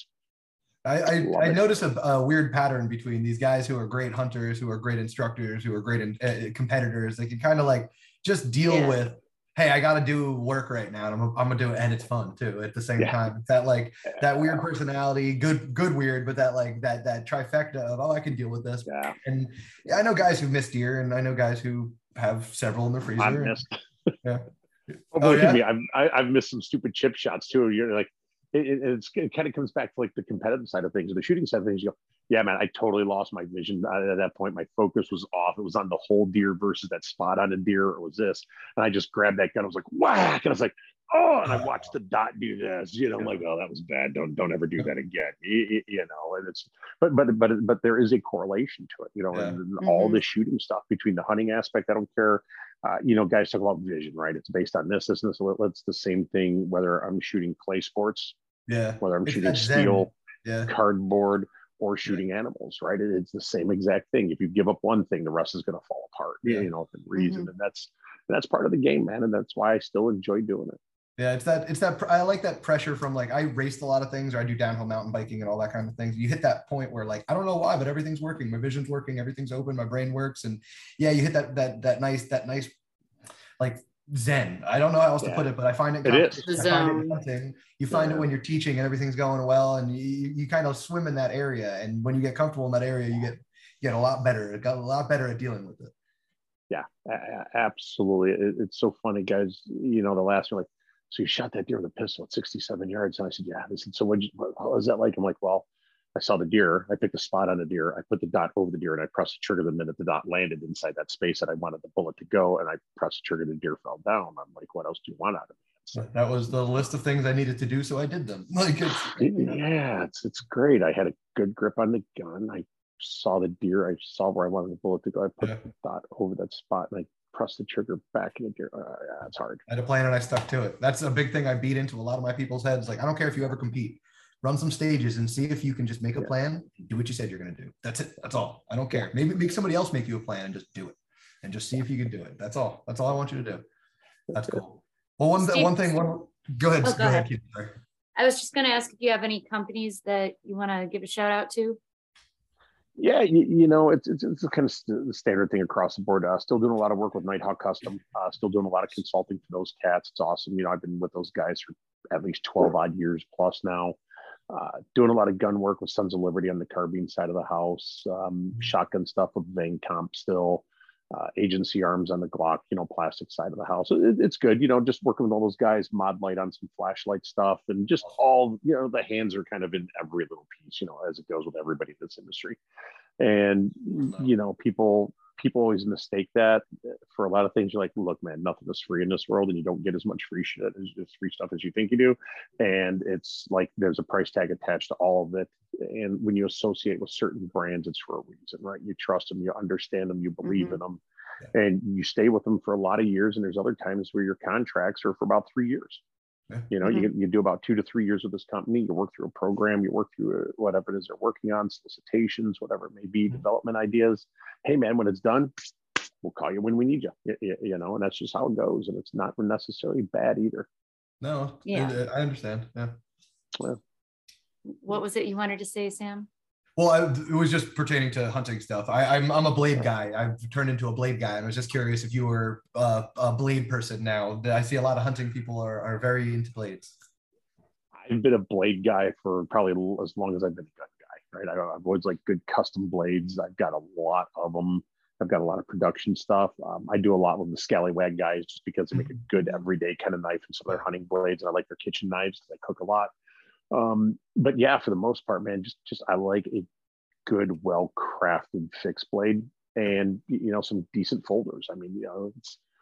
I, I, I notice a, a weird pattern between these guys who are great hunters, who are great instructors, who are great in, uh, competitors. They can kind of like just deal yeah. with, hey, I got to do work right now, and I'm, I'm gonna do it, and it's fun too at the same yeah. time. It's that like that weird personality, good, good weird, but that like that that trifecta of, oh, I can deal with this. Yeah. And yeah, I know guys who miss deer, and I know guys who have several in the freezer. I've missed. Yeah. Oh, oh, look yeah? at me. I've I, I've missed some stupid chip shots too. You're like, it, it's, it kind of comes back to like the competitive side of things, or the shooting side of things. You go, yeah, man, I totally lost my vision at that point. My focus was off. It was on the whole deer versus that spot on a deer, or it was this. And I just grabbed that gun. I was like, whack. And I was like, oh, and I watched the dot do this. You know, I'm like, oh, that was bad. Don't don't ever do that again. You, you know, and it's but but but but there is a correlation to it. You know, yeah. and mm-hmm. all the shooting stuff between the hunting aspect. I don't care. Uh, you know, guys talk about vision, right? It's based on this, this, and this. It's the same thing whether I'm shooting clay sports, yeah, whether I'm it's shooting steel, yeah. cardboard, or shooting yeah. animals, right? It, it's the same exact thing. If you give up one thing, the rest is going to fall apart. Yeah. You know, for reason, mm-hmm. and that's that's part of the game, man. And that's why I still enjoy doing it. Yeah, it's that, it's that, I like that pressure from like, I raced a lot of things, or I do downhill mountain biking and all that kind of things. You hit that point where like, I don't know why, but everything's working. My vision's working, everything's open, my brain works. And yeah, you hit that, that, that nice, that nice, like zen. I don't know how else yeah. to put it, but I find it, it is. I find it hunting. You find yeah. it when you're teaching and everything's going well, and you, you kind of swim in that area. And when you get comfortable in that area, you get, you get a lot better. It got a lot better at dealing with it. Yeah, absolutely. It, it's so funny, guys. You know, the last one, like, so you shot that deer with a pistol at sixty-seven yards. And I said, yeah. They said, so what, what was that like? I'm like, well, I saw the deer. I picked a spot on the deer. I put the dot over the deer, and I pressed the trigger the minute the dot landed inside that space that I wanted the bullet to go. And I pressed the trigger, the deer fell down. I'm like, what else do you want out of me? So, that was the list of things I needed to do. So I did them. Like, it's, yeah, it's, it's great. I had a good grip on the gun. I saw the deer. I saw where I wanted the bullet to go. I put yeah. the dot over that spot, and I press the trigger back in the deer. Uh, yeah, it's hard. I had a plan and I stuck to it. That's a big thing I beat into a lot of my people's heads. Like, I don't care if you ever compete, run some stages and see if you can just make a yeah. plan, do what you said you're going to do. That's it. That's all. I don't care. Maybe make somebody else make you a plan and just do it, and just see if you can do it. That's all. That's all I want you to do. That's cool. Well, one, Steve, one thing, one, go ahead. Oh, go, go ahead. ahead. I was just going to ask if you have any companies that you want to give a shout out to. Yeah, you, you know, it's, it's it's kind of st- the standard thing across the board. Uh, still doing a lot of work with Nighthawk Custom. Uh, still doing a lot of consulting for those cats. It's awesome. You know, I've been with those guys for at least twelve odd years plus now. Uh, doing a lot of gun work with Sons of Liberty on the carbine side of the house. Um, shotgun stuff with Vang Comp still. Uh, agency arms on the Glock, you know, plastic side of the house. It, it's good, you know, just working with all those guys, mod light on some flashlight stuff, and just all, you know, the hands are kind of in every little piece, you know, as it goes with everybody in this industry. And, you know, people, people always mistake that for a lot of things. You're like, look, man, nothing is free in this world, and you don't get as much free shit as, as free stuff as you think you do. And it's like, there's a price tag attached to all of it. And when you associate with certain brands, it's for a reason, right? You trust them, you understand them, you believe mm-hmm. in them, yeah. and you stay with them for a lot of years. And there's other times where your contracts are for about three years. Yeah. You know, mm-hmm. you, you do about two to three years with this company. You work through a program, you work through a, whatever it is they're working on, solicitations, whatever it may be, mm-hmm. development ideas. Hey, man, when it's done, we'll call you when we need you, you, you know, and that's just how it goes. And it's not necessarily bad either. No, yeah, I understand. Yeah. yeah. What was it you wanted to say, Sam? Well, I, it was just pertaining to hunting stuff. I, I'm I'm a blade guy. I've turned into a blade guy. I was just curious if you were uh, a blade person now. I see a lot of hunting people are, are very into blades. I've been a blade guy for probably as long as I've been a gun guy, right? I, I've always liked good custom blades. I've got a lot of them. I've got a lot of production stuff. Um, I do a lot with the Scallywag guys just because they make a good everyday kind of knife and some of their hunting blades. And I like their kitchen knives because I cook a lot. Um, but yeah, for the most part, man, just, just, I like a good, well-crafted fixed blade and, you know, some decent folders. I mean, you know, it's,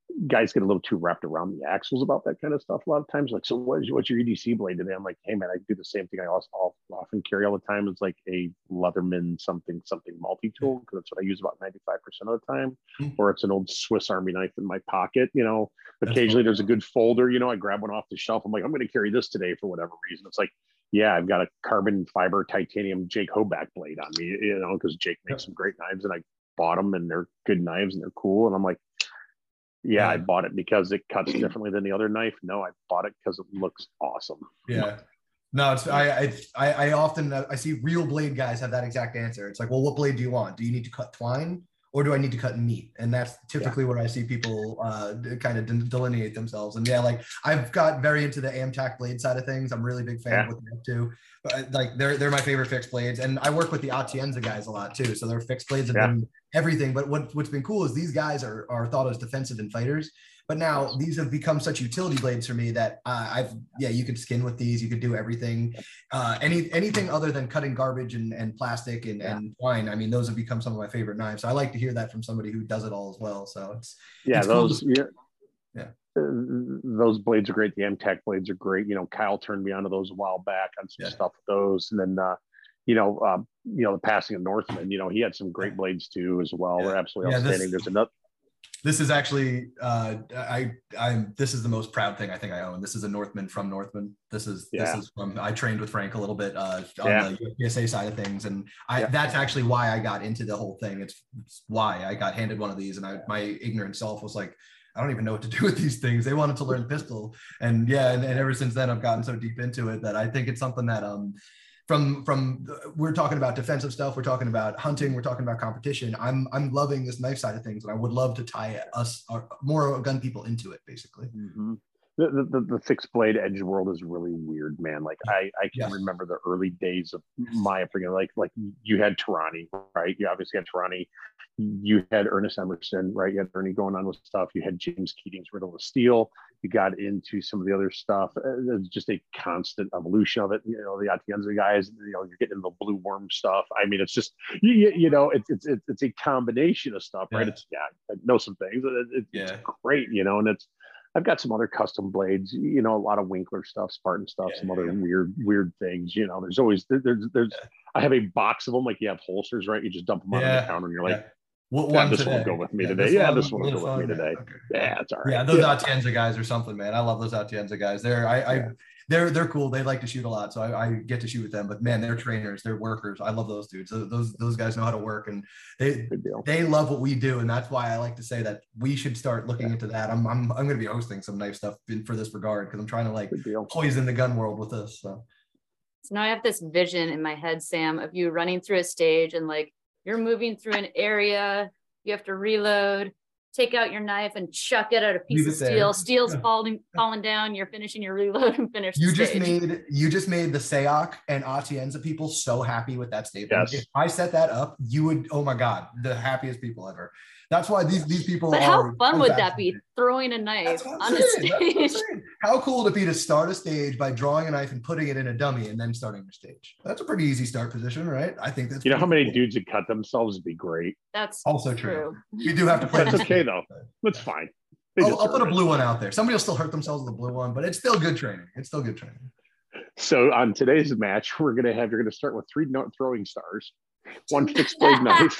guys get a little too wrapped around the axles about that kind of stuff a lot of times. Like, so what is, what's your E D C blade today? I'm like, hey man, I do the same thing I also often carry all the time. It's like a Leatherman something something multi-tool, because that's what I use about ninety-five percent of the time. Mm-hmm. Or it's an old Swiss Army knife in my pocket. You know, occasionally there's a good folder. You know, I grab one off the shelf. I'm like, I'm going to carry this today for whatever reason. It's like, yeah, I've got a carbon fiber titanium Jake Hoback blade on me. You know, because Jake makes some great knives, and I bought them, and they're good knives and they're cool. And I'm like, yeah, I bought it because it cuts differently than the other knife. No, I bought it because it looks awesome. Yeah. No, it's I I I often I see real blade guys have that exact answer. It's like, well, what blade do you want? Do you need to cut twine, or do I need to cut meat? And that's typically yeah. where I see people uh, kind of delineate themselves. And yeah, like I've got very into the Amtac blade side of things. I'm a really big fan yeah. of what they're up to. But like they're they're my favorite fixed blades, and I work with the Atienza guys a lot too. So their fixed blades have yeah. been everything. But what what's been cool is these guys are are thought as defensive and fighters. But now these have become such utility blades for me that uh, I've, yeah, you could skin with these, you could do everything. Uh, any anything other than cutting garbage and, and plastic and, yeah. and twine. I mean, those have become some of my favorite knives. So I like to hear that from somebody who does it all as well. So it's, yeah, it's those, cool. yeah. yeah. Uh, those blades are great. The Amtac blades are great. You know, Kyle turned me onto those a while back on some yeah. stuff with those. And then, uh, you know, um, you know, the passing of Northman, you know, he had some great blades too as well. Yeah. They're absolutely yeah, outstanding. This, There's another. This is actually, uh, I, I'm, this is the most proud thing I think I own. This is a Northman from Northman. This is, yeah. this is from, I trained with Frank a little bit uh, on yeah. the U S P S A side of things. And I, yeah. that's actually why I got into the whole thing. It's, it's why I got handed one of these, and I, my ignorant self was like, I don't even know what to do with these things. They wanted to learn pistol. And yeah, and, and ever since then I've gotten so deep into it that I think it's something that, um, From from we're talking about defensive stuff, we're talking about hunting, we're talking about competition. I'm I'm loving this knife side of things, and I would love to tie us or more gun people into it, basically. Mm-hmm. The, the the fixed blade edge world is really weird, man. Like I I can yes. remember the early days of my upbringing. Like like you had Tarani, right? You obviously had Tarani. You had Ernest Emerson, right? You had Ernie going on with stuff. You had James Keating's Riddle of Steel. You got into some of the other stuff. It's just a constant evolution of it. You know, the Atienza guys, you know, you're getting into the blue worm stuff. I mean, it's just, you, you know, it's, it's, it's a combination of stuff, right? Yeah. It's, yeah, I know some things. It, it, yeah. It's great, you know, and it's, I've got some other custom blades, you know, a lot of Winkler stuff, Spartan stuff, yeah, some other yeah. weird, weird things, you know, there's always, there's, there's, yeah. I have a box of them, like you have holsters, right? You just dump them on yeah. the counter and you're like, yeah. What yeah, one this today? Will go with me yeah, today. This yeah, this one will go with me today. Okay. Yeah, it's all right. Yeah, those yeah. Atienza guys are something, man. I love those Atienza guys. They're I, I yeah. they're they're cool. They like to shoot a lot, so I, I get to shoot with them. But man, they're trainers, they're workers. I love those dudes. Those those guys know how to work, and they they love what we do, and that's why I like to say that we should start looking yeah. into that. I'm I'm I'm going to be hosting some knife stuff in, for this regard, because I'm trying to like poison the gun world with this. So. so now I have this vision in my head, Sam, of you running through a stage and like you're moving through an area. You have to reload, take out your knife and chuck it at a piece of steel. Steel's yeah. falling falling down. You're finishing your reload and finish. You the just stage. made you just made the Sayok and Atienza people so happy with that statement. Yes. If I set that up, you would. Oh my God, the happiest people ever. That's why these these people. But are how fun would that be? Throwing a knife on a stage. How cool would it be to start a stage by drawing a knife and putting it in a dummy and then starting the stage? That's a pretty easy start position, right? I think that's. You know how many cool. dudes that cut themselves would be great. That's also true. true. We do have to play. That's okay though. That's fine. I'll, I'll put a blue one out there. Somebody will still hurt themselves with the blue one, but it's still good training. It's still good training. So on today's match, we're gonna have you're gonna start with three throwing stars, one fixed blade knife.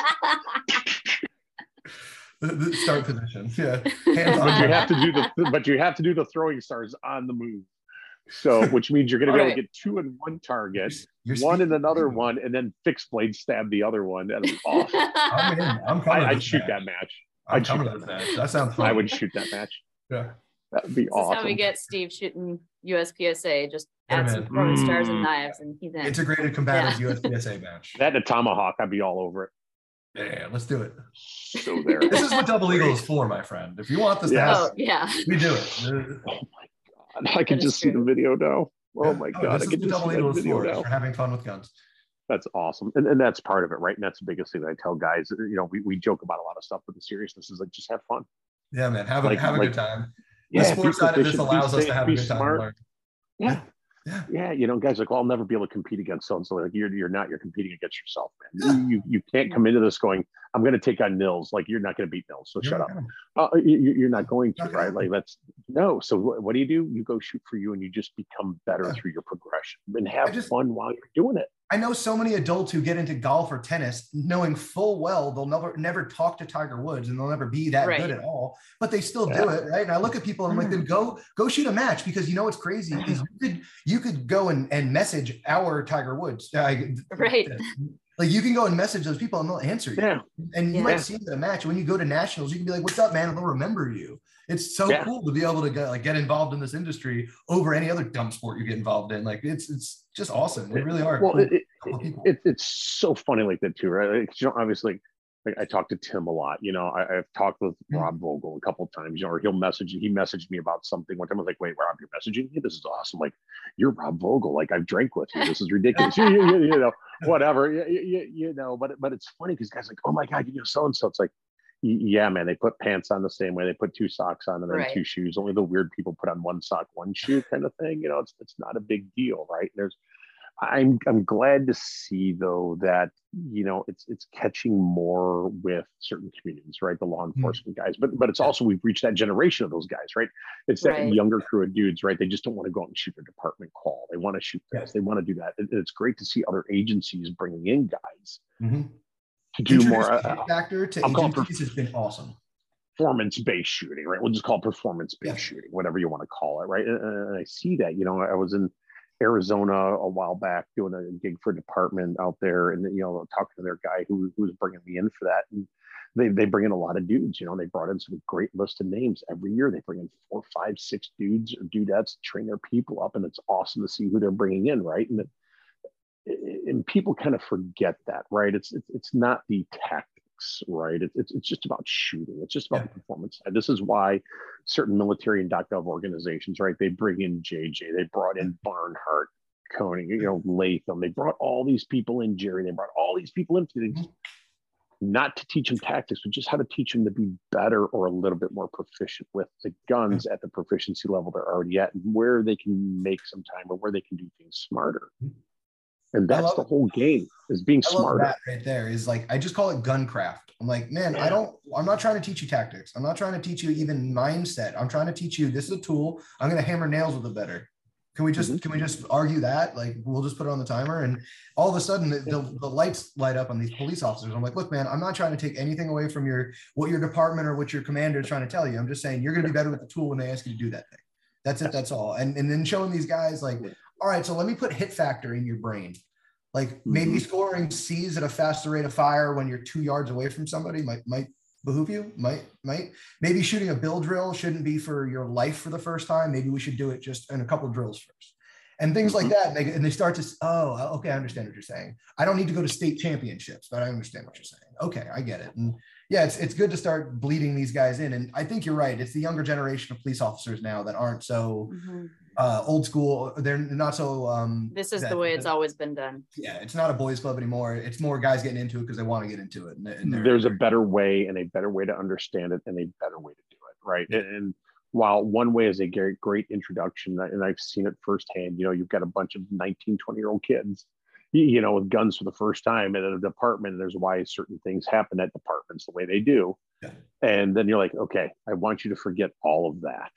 The, the start position, yeah. Hands on. But you have to do the, but you have to do the throwing stars on the move. So, which means you're going to be able to get two in one target, you're, you're one in another one, and then fixed blade stab the other one. That'd be awesome. I'm in. I'm coming. I, I'd shoot match. that match. I'm I'd shoot that match. That sounds fun. I would shoot that match. Yeah, that'd be this awesome. This is how we get Steve shooting U S P S A. Just add some throwing mm. stars and knives, and he's in. Integrated Combatives yeah. U S P S A match. That and a tomahawk, I'd be all over it. Yeah, let's do it. So there. This is what Double Eagle is for, my friend. If you want this, yeah. to Oh, yeah. we do it. Oh my God, I can just see the video now. Oh my God, oh, this I can is just Double see Eagle that is video for, now. for having fun with guns. That's awesome, and and that's part of it, right? And that's the biggest thing that I tell guys. You know, we, we joke about a lot of stuff, but the seriousness is like just have fun. Yeah, man, have a like, have a like, good time. Yeah, the sports side of this allows us safe, to have a good smart. time. Yeah. Yeah. yeah, you know, guys like, well, I'll never be able to compete against so and so. Like, you're you're not. You're competing against yourself, man. You you can't come into this going, I'm going to take on Nils. Like, you're not going to beat Nils. So you're shut up. Uh, you, you're not going to, not right? Like, that's no. So what, what do you do? You go shoot for you, and you just become better yeah. through your progression and have just, fun while you're doing it. I know so many adults who get into golf or tennis knowing full well they'll never never talk to Tiger Woods and they'll never be that right. good at all, but they still yeah. do it, right? And I look at people and I'm like, then go go shoot a match, because you know what's crazy is you could you could go and, and message our Tiger Woods. Uh, right. Like, you can go and message those people and they'll answer you. Yeah. And you yeah. might see them at a match. When you go to nationals, you can be like, what's up, man? And they'll remember you. It's so yeah. cool to be able to get, like, get involved in this industry over any other dumb sport you get involved in. Like, it's it's just awesome. We really are. Well, cool, it, cool it, it, it's so funny like that too, right? Like, you know, obviously, like, I talk to Tim a lot. You know, I, I've talked with mm-hmm. Rob Vogel a couple of times, you know, or he'll message, he messaged me about something one time. I was like, wait, Rob, you're messaging me? This is awesome. Like, you're Rob Vogel. Like, I've drank with you. This is ridiculous. you, you, you know, whatever, you, you, you know, but, but it's funny because guys are like, oh my God, you know, so-and-so. It's like, yeah, man, they put pants on the same way. They put two socks on and then right. two shoes. Only the weird people put on one sock, one shoe kind of thing. You know, it's, it's not a big deal, right? There's, I'm I'm glad to see though that, you know, it's it's catching more with certain communities, right? The law enforcement mm-hmm. guys, but but it's also, we've reached that generation of those guys, right? It's that right. younger crew of dudes, right? They just don't want to go out and shoot their department call. They want to shoot this. They want to do that. It, it's great to see other agencies bringing in guys mm-hmm. to do more. Uh, factor to agencies has been awesome. Performance-based shooting, right? We'll just call it performance-based yeah. shooting, whatever you want to call it, right? And, and I see that. You know, I was in Arizona a while back doing a gig for a department out there, and you know, talking to their guy who, who was bringing me in for that, and they they bring in a lot of dudes. You know, they brought in some great list of names every year. They bring in four, five, six dudes or dudettes to train their people up, and it's awesome to see who they're bringing in, right? And it, and people kind of forget that, right? It's it's, it's not the tactics, right? It's it's it's just about shooting. It's just about yeah. the performance side. This is why certain military and .gov organizations, right? They bring in J J. They brought in Barnhart, Koenig, you know, Latham. They brought all these people in, Jerry. They brought all these people in, to, not to teach them tactics, but just how to teach them to be better or a little bit more proficient with the guns at the proficiency level they're already at, and where they can make some time or where they can do things smarter. And that's the whole game, is being I smarter. Love that right there is like, I just call it gun craft. I'm like, man, yeah. I don't, I'm not trying to teach you tactics. I'm not trying to teach you even mindset. I'm trying to teach you, this is a tool. I'm going to hammer nails with it better. Can we just, mm-hmm. can we just argue that? Like, we'll just put it on the timer, and all of a sudden the, the, the lights light up on these police officers. I'm like, look, man, I'm not trying to take anything away from your, what your department or what your commander is trying to tell you. I'm just saying, you're going to be better with the tool when they ask you to do that thing. That's it. That's all. And, and then showing these guys like, all right, so let me put hit factor in your brain. Like, maybe mm-hmm. scoring C's at a faster rate of fire when you're two yards away from somebody might might behoove you. Might might maybe shooting a bill drill shouldn't be for your life for the first time. Maybe we should do it just in a couple of drills first, and things mm-hmm. like that. And they, and they start to, oh, okay, I understand what you're saying. I don't need to go to state championships, but I understand what you're saying. Okay, I get it. And yeah, it's it's good to start bleeding these guys in. And I think you're right. It's the younger generation of police officers now that aren't so. Mm-hmm. Uh, old school. They're not so um this is that, the way it's that, always been done. Yeah, it's not a boys club anymore. It's more guys getting into it because they want to get into it, and, and there's a better way and a better way to understand it and a better way to do it, right? Yeah. And, and while one way is a great great introduction, and I've seen it firsthand, you know, you've got a bunch of nineteen, twenty year old kids, you know, with guns for the first time at a department, and there's why certain things happen at departments the way they do. Yeah. And then you're like, okay, I want you to forget all of that,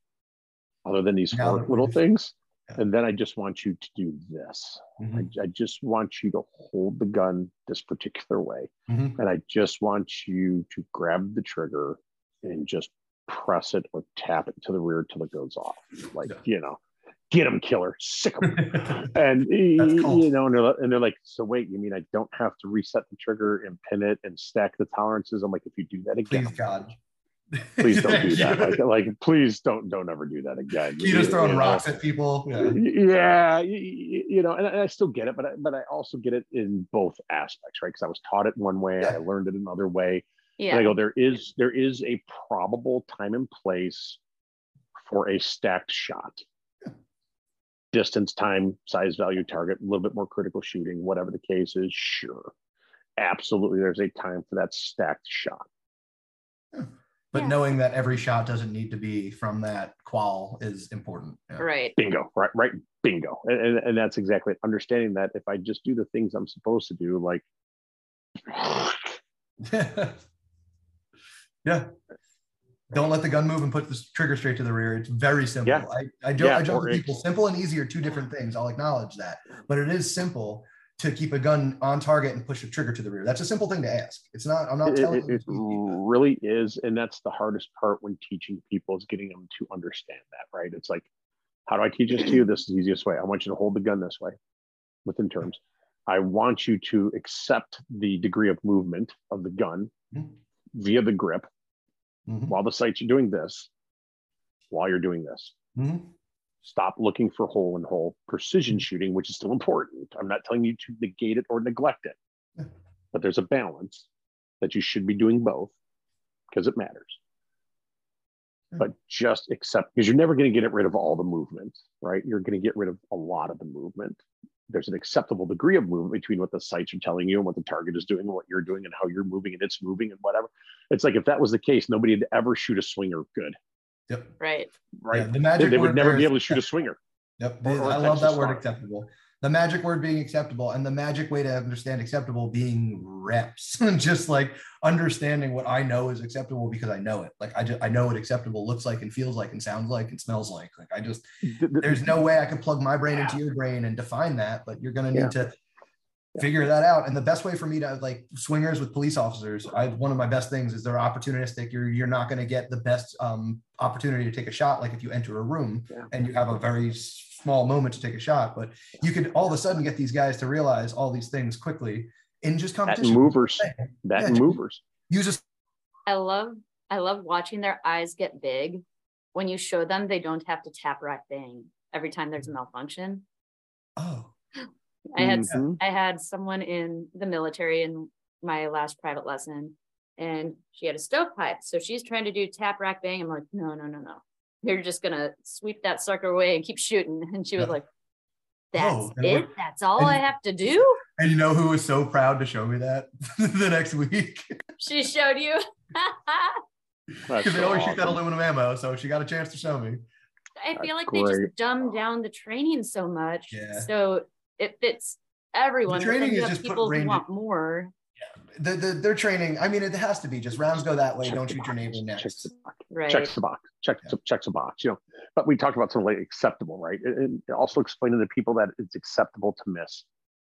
other than these four little things. Yeah. And then I just want you to do this. Mm-hmm. I, I just want you to hold the gun this particular way. Mm-hmm. And I just want you to grab the trigger and just press it or tap it to the rear till it goes off. Like, yeah. you know, get them, killer, sick them. And, cool. you know, and they're, and they're like, so wait, you mean I don't have to reset the trigger and pin it and stack the tolerances? I'm like, if you do that again, please God. Please don't do that. Like, like, please don't don't ever do that again. You just throwing you know? rocks at people. Yeah, yeah you, you know, and I still get it, but I, but I also get it in both aspects, right? Because I was taught it one way, yeah. I learned it another way. Yeah. And I go, there is there is a probable time and place for a stacked shot. Yeah. Distance, time, size, value, target, a little bit more critical shooting, whatever the case is. Sure, absolutely, there's a time for that stacked shot. Yeah. but yeah. knowing that every shot doesn't need to be from that qual is important. Yeah. Right. Bingo. Right. Right. Bingo. And, and, and that's exactly it. Understanding that if I just do the things I'm supposed to do, like, yeah. Don't let the gun move and put the trigger straight to the rear. It's very simple. Yeah. I, I joke, yeah, I joke with people, simple and easy are two different things. I'll acknowledge that. But it is simple to keep a gun on target and push a trigger to the rear. That's a simple thing to ask. It's not, I'm not it, telling it, you. It really is. And that's the hardest part when teaching people, is getting them to understand that, right? It's like, how do I teach this to you? This is the easiest way. I want you to hold the gun this way within terms. I want you to accept the degree of movement of the gun mm-hmm. via the grip mm-hmm. while the sights are doing this, while you're doing this. Mm-hmm. Stop looking for hole in hole precision shooting, which is still important. I'm not telling you to negate it or neglect it, yeah. but there's a balance that you should be doing both because it matters. Yeah. But just accept, because you're never going to get rid of all the movement, right? You're going to get rid of a lot of the movement. There's an acceptable degree of movement between what the sights are telling you and what the target is doing and what you're doing and how you're moving and it's moving and whatever. It's like, if that was the case, nobody would ever shoot a swinger good. Yep. Right. Right. Yeah, the magic they, they word would never be is, able to shoot a swinger. Yep. Or, or I love that word, acceptable. The magic word being acceptable, and the magic way to understand acceptable being reps. Just like understanding what I know is acceptable because I know it. Like I just I know what acceptable looks like and feels like and sounds like and smells like. Like I just there's no way I can plug my brain into your brain and define that, but you're gonna need yeah. to figure that out. And the best way for me to, like, swingers with police officers, I one of my best things is they're opportunistic. You're you're not going to get the best um, opportunity to take a shot, like if you enter a room yeah. and you have a very small moment to take a shot, but you could all of a sudden get these guys to realize all these things quickly in just competition. That movers, that yeah, movers. Use a- I love I love watching their eyes get big when you show them they don't have to tap rack bang every time there's a malfunction. Oh. I had mm-hmm. I had someone in the military in my last private lesson, and she had a stovepipe. So she's trying to do tap rack bang. I'm like, no, no, no, no. You're just gonna sweep that sucker away and keep shooting. And she was yeah. like, that's oh, it? What, That's all I have to do? And you know who was so proud to show me that the next week? She showed you? Because they always awesome. shoot that aluminum ammo, so she got a chance to show me. I feel that's like great. they just dumb down the training so much. Yeah. So it fits everyone. The training is just people put who want more. Yeah. The, the, their training, I mean, it has to be just rounds go that way. Check don't shoot box. Your neighbor next. Checks the box. Right. Checks the box. Checks, yeah. checks the box. You know, but we talked about something like acceptable, right? And also explaining to people that it's acceptable to miss.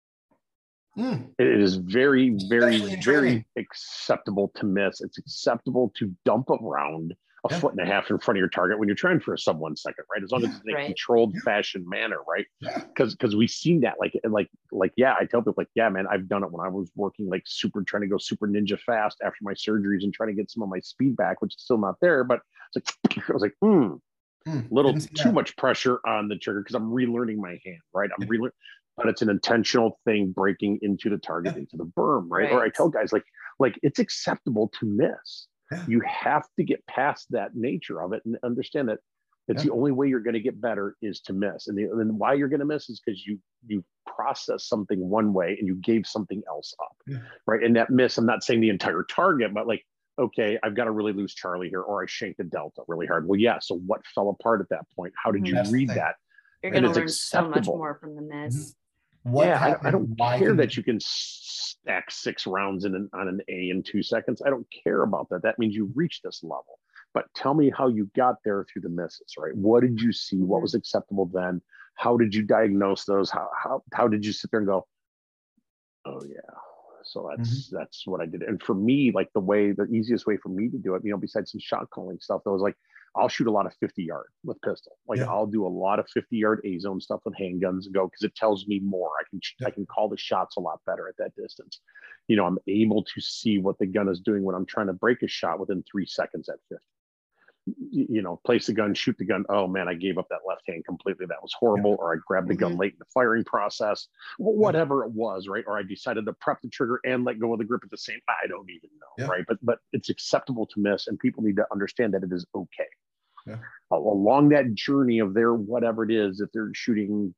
Mm. It is very, very, very acceptable to miss. It's acceptable to dump a round a yeah. foot and a half in front of your target when you're trying for a sub one second, right? As long yeah, as it's in a right. controlled yeah. fashion manner, right? Because yeah. because we've seen that, like like like yeah, I tell people like, yeah, man, I've done it when I was working like super trying to go super ninja fast after my surgeries and trying to get some of my speed back, which is still not there. But it's like I was like, hmm, mm, little too that. much pressure on the trigger because I'm relearning my hand, right? I'm yeah. relearning, but it's an intentional thing breaking into the target, yeah. into the berm, right? right? Or I tell guys like like it's acceptable to miss. Yeah. You have to get past that nature of it and understand that it's yeah. the only way you're going to get better is to miss. And, the, and why you're going to miss is because you you process something one way and you gave something else up, yeah. right? And that miss, I'm not saying the entire target, but like, okay, I've got a really loose Charlie here, or I shanked the Delta really hard. Well, yeah. So what fell apart at that point? How did you That's read that? You're going to learn so much more from the miss. Mm-hmm. What yeah, I, I don't Why care that you can stack six rounds in an, on an A in two seconds. I don't care about that. That means you reached this level. But tell me how you got there through the misses, right? What did you see? What was acceptable then? How did you diagnose those? How how how did you sit there and go, oh yeah, so that's mm-hmm. that's what I did. And for me, like the way, the easiest way for me to do it, you know, besides some shot calling stuff, that was like, I'll shoot a lot of fifty yard with pistol. Like yeah. I'll do a lot of fifty yard A zone stuff with handguns and go, because it tells me more. I can yeah. I can call the shots a lot better at that distance. You know, I'm able to see what the gun is doing when I'm trying to break a shot within three seconds at fifty. You know, place the gun, shoot the gun. Oh man, I gave up that left hand completely. That was horrible. Yeah. Or I grabbed the mm-hmm. gun late in the firing process, whatever it was, right? Or I decided to prep the trigger and let go of the grip at the same time. I don't even know, yeah. right? But but it's acceptable to miss, and people need to understand that it is okay. Yeah. Along that journey of their whatever it is, if they're shooting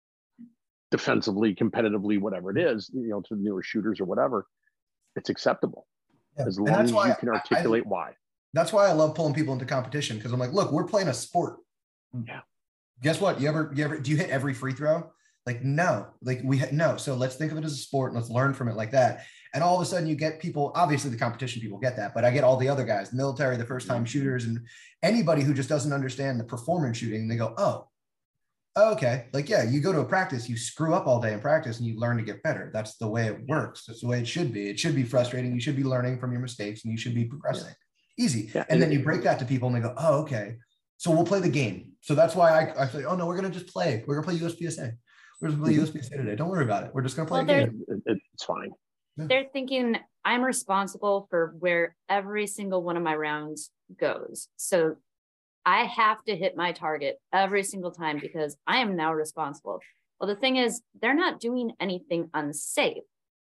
defensively, competitively, whatever it is, you know, to newer shooters or whatever, it's acceptable yeah. as long as you can articulate I, I, why. That's why I love pulling people into competition, because I'm like, look, we're playing a sport. Yeah. Guess what? You ever, you ever, do you hit every free throw? Like, no, like we no. So let's think of it as a sport and let's learn from it like that. And all of a sudden you get people, obviously the competition people get that, but I get all the other guys, the military, the first time shooters, and anybody who just doesn't understand the performance shooting. And they go, oh, okay. Like, yeah, you go to a practice, you screw up all day in practice and you learn to get better. That's the way it works. That's the way it should be. It should be frustrating. You should be learning from your mistakes and you should be progressing. Yeah. Easy. Yeah. And then you break that to people and they go, oh, okay. So we'll play the game. So that's why I, I say, oh no, we're going to just play. We're going to play U S P S A. We're going to play U S P S A today. Don't worry about it. We're just going to play well, a game. It's fine. They're thinking I'm responsible for where every single one of my rounds goes. So I have to hit my target every single time because I am now responsible. Well, the thing is, they're not doing anything unsafe.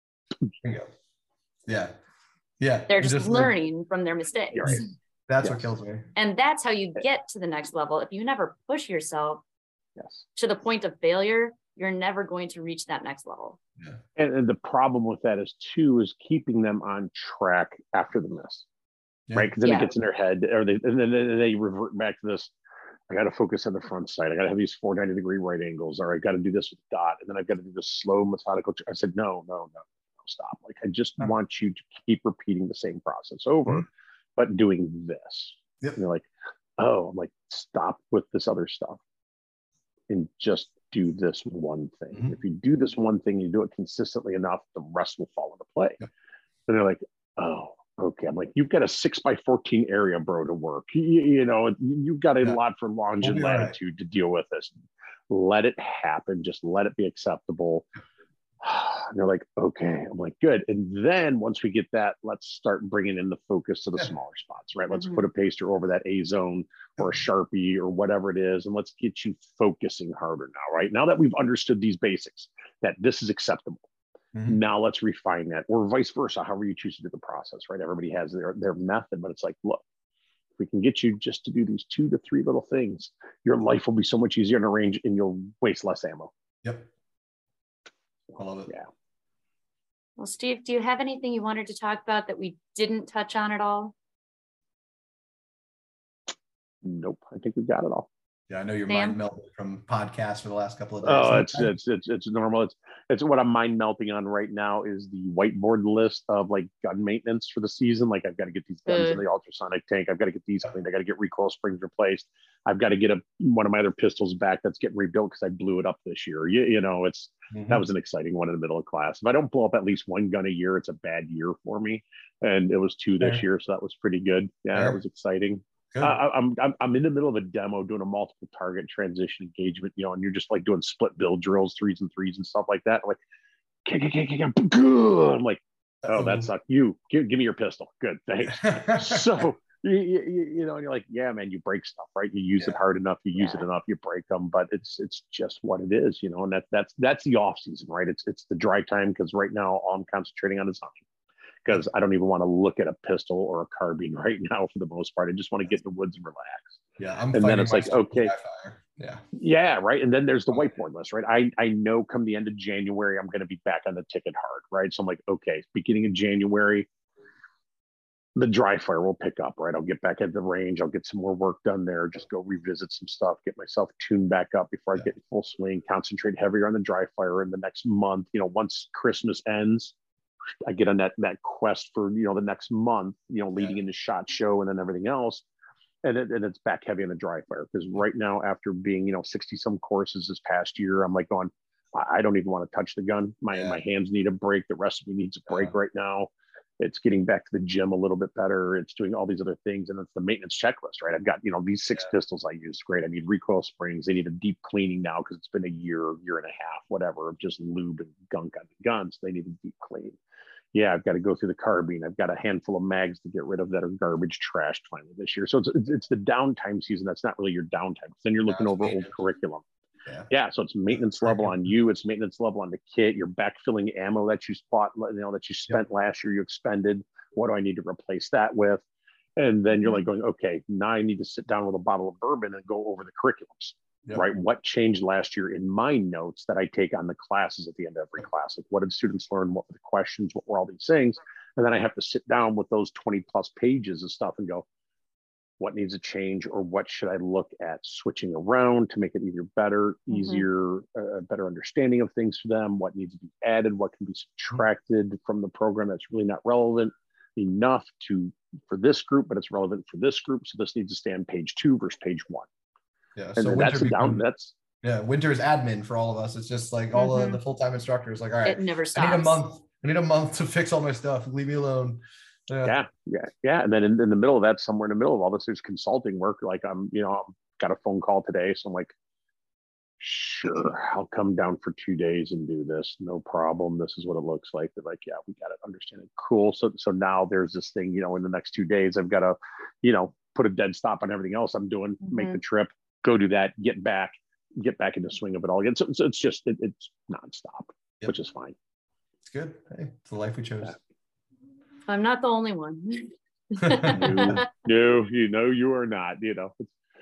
Yeah. Yeah. They're just, just learning like, from their mistakes. Right. That's yes. what kills me. And that's how you get to the next level. If you never push yourself yes. to the point of failure, you're never going to reach that next level. Yeah. And, and the problem with that is too, is keeping them on track after the miss. Yeah. Right. Because then yeah. it gets in their head, or they and then they revert back to this. I got to focus on the front side. I got to have these four ninety degree right angles, or I got to do this with dot, and then I've got to do this slow methodical. I said, no, no, no, no, stop. Like I just mm-hmm. want you to keep repeating the same process over, mm-hmm. but doing this. Yep. And they're like, oh, I'm like, stop with this other stuff, and just do this one thing. Mm-hmm. If you do this one thing, you do it consistently enough, the rest will fall into play. Yep. And they're like, oh. Okay, I'm like, you've got a six by fourteen area, bro, to work. You, you know, you've got a yeah. lot for longitude we'll latitude right. to deal with this. Let it happen. Just let it be acceptable. And they're like, okay. I'm like, good. And then once we get that, let's start bringing in the focus to the yeah. smaller spots, right? Let's mm-hmm. put a paster over that A zone or a Sharpie or whatever it is. And let's get you focusing harder now, right? Now that we've understood these basics, that this is acceptable. Mm-hmm. Now let's refine that, or vice versa, however you choose to do the process, right? Everybody has their, their method, but it's like, look, if we can get you just to do these two to three little things, your life will be so much easier in a range and you'll waste less ammo. Yep. I love it. Yeah. Well, Steve, do you have anything you wanted to talk about that we didn't touch on at all? Nope. I think we got it all. Yeah, I know your Sam? mind melted from podcasts for the last couple of days. Oh, it's it's it's it's normal. It's it's what I'm mind melting on right now is the whiteboard list of like gun maintenance for the season. Like I've got to get these guns uh, in the ultrasonic tank. I've got to get these cleaned. I got to get recoil springs replaced. I've got to get a one of my other pistols back that's getting rebuilt because I blew it up this year. You, you know, it's mm-hmm. that was an exciting one in the middle of class. If I don't blow up at least one gun a year, it's a bad year for me. And it was two this Fair. year, so that was pretty good. Yeah, Fair. that was exciting. Uh, I'm, I'm I'm in the middle of a demo doing a multiple target transition engagement, you know, and you're just like doing split build drills, threes and threes and stuff like that. I'm like, kick, kick, kick, kick, good. I'm like, oh, that sucked. You give, give me your pistol. Good, thanks. So you, you, you know, and you're like, yeah, man, you break stuff, right? You use yeah. it hard enough, you use yeah. it enough, you break them. But it's it's just what it is, you know. And that that's that's the off season, right? It's it's the dry time because right now all I'm concentrating on is hunting. Because I don't even want to look at a pistol or a carbine right now for the most part. I just want to get in the woods and relax. Yeah, I'm and then it's like, okay, yeah, yeah, right. And then there's the whiteboard list, right? I I know come the end of January, I'm going to be back on the ticket hard, right? So I'm like, okay, beginning of January, the dry fire will pick up, right? I'll get back at the range. I'll get some more work done there. Just go revisit some stuff, get myself tuned back up before I yeah. get in full swing. Concentrate heavier on the dry fire in the next month. You know, once Christmas ends, I get on that that quest for, you know, the next month, you know, leading yeah. into SHOT Show and then everything else. And, it, and it's back heavy on the dry fire. Because right now, after being, you know, sixty some courses this past year, I'm like going, I don't even want to touch the gun. My yeah. my hands need a break. The rest of me needs a break yeah. right now. It's getting back to the gym a little bit better. It's doing all these other things. And it's the maintenance checklist, right? I've got, you know, these six yeah. pistols I use. Great. I need recoil springs. They need a deep cleaning now because it's been a year, year and a half, whatever, of just lube and gunk on the guns. They need a deep clean. Yeah, I've got to go through the carbine. I've got a handful of mags to get rid of that are garbage trashed finally this year. So it's, it's the downtime season. That's not really your downtime. Then you're looking over old curriculum. Yeah. yeah, so it's maintenance level on you. It's maintenance level on the kit. You're backfilling ammo that you spot, you know, that you spent yep. last year. You expended. What do I need to replace that with? And then you're like going, okay, now I need to sit down with a bottle of bourbon and go over the curriculums. Yep. Right? What changed last year in my notes that I take on the classes at the end of every class? Like, what did students learn? What were the questions? What were all these things? And then I have to sit down with those twenty plus pages of stuff and go, what needs to change, or what should I look at switching around to make it either better, mm-hmm. easier, a uh, better understanding of things for them, what needs to be added, what can be subtracted mm-hmm. from the program that's really not relevant enough to for this group, but it's relevant for this group. So this needs to stay on page two versus page one. Yeah. And so that's a down, that's yeah, winter is admin for all of us. It's just like all mm-hmm. the, the full-time instructors like, all right, it never stops. I need a month. I need a month to fix all my stuff. Leave me alone. Yeah. yeah, yeah, yeah. And then in, in the middle of that, somewhere in the middle of all this, there's consulting work. Like I'm, you know, I've got a phone call today. So I'm like, sure, I'll come down for two days and do this. No problem. This is what it looks like. They're like, yeah, we got it. Understand it. Cool. So, so now there's this thing, you know, in the next two days, I've got to, you know, put a dead stop on everything else I'm doing, mm-hmm. make the trip, go do that, get back, get back in the swing of it all again. So, so it's just, it, it's nonstop, yep. which is fine. It's good. Hey, it's the life we chose. Yeah. I'm not the only one. no, no, you know, you are not, you know,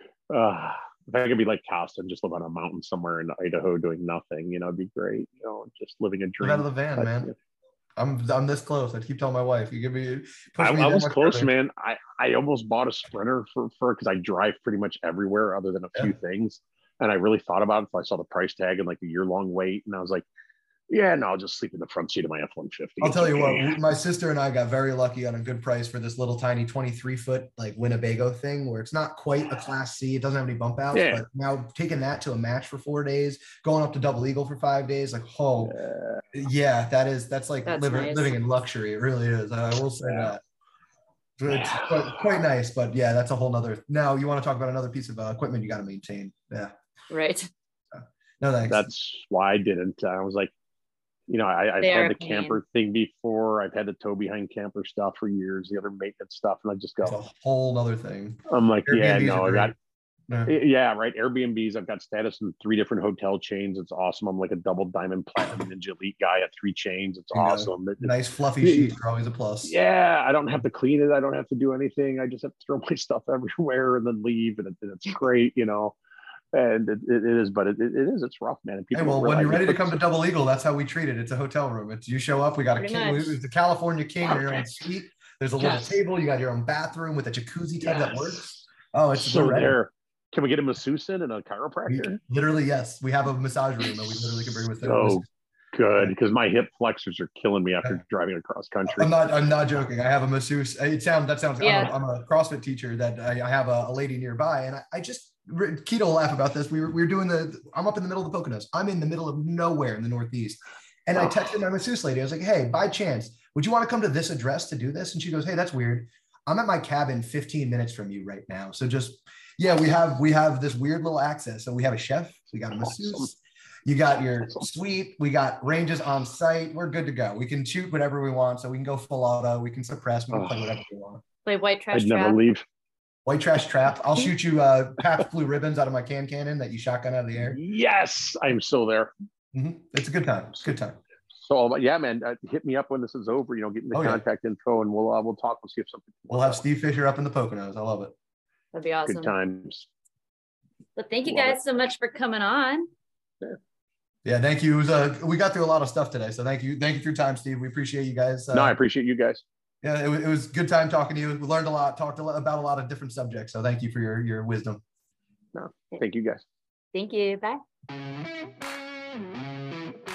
uh, if I could be like Costa and just live on a mountain somewhere in Idaho doing nothing, you know, it'd be great, you know, just living a dream. Get out of the van, but, man. Yeah. I'm I'm this close. I keep telling my wife, you give me. I, me I was close, further. man. I, I almost bought a Sprinter for for because I drive pretty much everywhere other than a few yeah. things, and I really thought about it. So I saw the price tag and like a year long wait, and I was like, yeah, no, I'll just sleep in the front seat of my F one fifty. I'll tell you what, my sister and I got very lucky on a good price for this little tiny twenty-three foot like Winnebago thing where it's not quite a Class C. It doesn't have any bump outs, yeah. but now taking that to a match for four days, going up to Double Eagle for five days, like, oh, yeah, yeah that is, that's like that's living, nice. living in luxury. It really is. I will say yeah. that. It's quite, quite nice, but yeah, that's a whole nother. Now you want to talk about another piece of uh, equipment you got to maintain. Yeah. Right. So, no, thanks. That's why I didn't. I was like, you know, I, I've had the camper thing before. I've had the tow behind camper stuff for years, the other maintenance stuff. And I just go, it's a whole other thing. I'm like, Airbnbs yeah, no, I got, yeah. yeah, right. Airbnbs. I've got status in three different hotel chains. It's awesome. I'm like a double diamond platinum ninja elite guy at three chains. It's you awesome. It, nice fluffy sheets are always a plus. Yeah. I don't have to clean it. I don't have to do anything. I just have to throw my stuff everywhere and then leave. And, it, and it's great, you know. And it, it is, but it, it is, it's rough, man. And people hey, well, when you're ready to come to Double Eagle, that's how we treat it. It's a hotel room. It's you show up, we got a king, nice. It's the California king, you're in your own suite. There's a little yes. table, you got your own bathroom with a jacuzzi tub yes. that works. Oh, it's so there. Can we get a masseuse in and a chiropractor? We, literally, yes. We have a massage room that we literally can bring with us. Oh, good, because my hip flexors are killing me after yeah. driving across country. I'm not, I'm not joking. I have a masseuse. It sounds, that sounds, yeah. I'm, a, I'm a CrossFit teacher that I, I have a, a lady nearby, and I, I just, Keto will laugh about this. We were, we were doing the, I'm up in the middle of the Poconos. I'm in the middle of nowhere in the Northeast. And I texted my masseuse lady. I was like, hey, by chance, would you want to come to this address to do this? And she goes, hey, that's weird. I'm at my cabin fifteen minutes from you right now. So just, yeah, we have, we have this weird little access. So we have a chef, we got a masseuse, you got your suite, we got ranges on site. We're good to go. We can shoot whatever we want. So we can go full auto, we can suppress, we can play whatever we want. Play white trash I'd never trap. leave. White trash trap. I'll shoot you uh, Pabst Blue Ribbons out of my can cannon that you shotgun out of the air. Yes, I'm still there. Mm-hmm. It's a good time. It's a good time. So yeah, man, uh, hit me up when this is over. You know, get me the oh, contact yeah. info, and we'll uh, we'll talk. We'll see if something. We'll have Steve Fisher up in the Poconos. I love it. That'd be awesome. Good times. Well, thank you love guys it. so much for coming on. Yeah, yeah thank you. It was, uh, we got through a lot of stuff today, so thank you. Thank you for your time, Steve. We appreciate you guys. Uh, no, I appreciate you guys. Yeah, it was, it was a good time talking to you. We learned a lot, talked a lot about a lot of different subjects. So thank you for your, your wisdom. No, thank you guys. Thank you. Bye.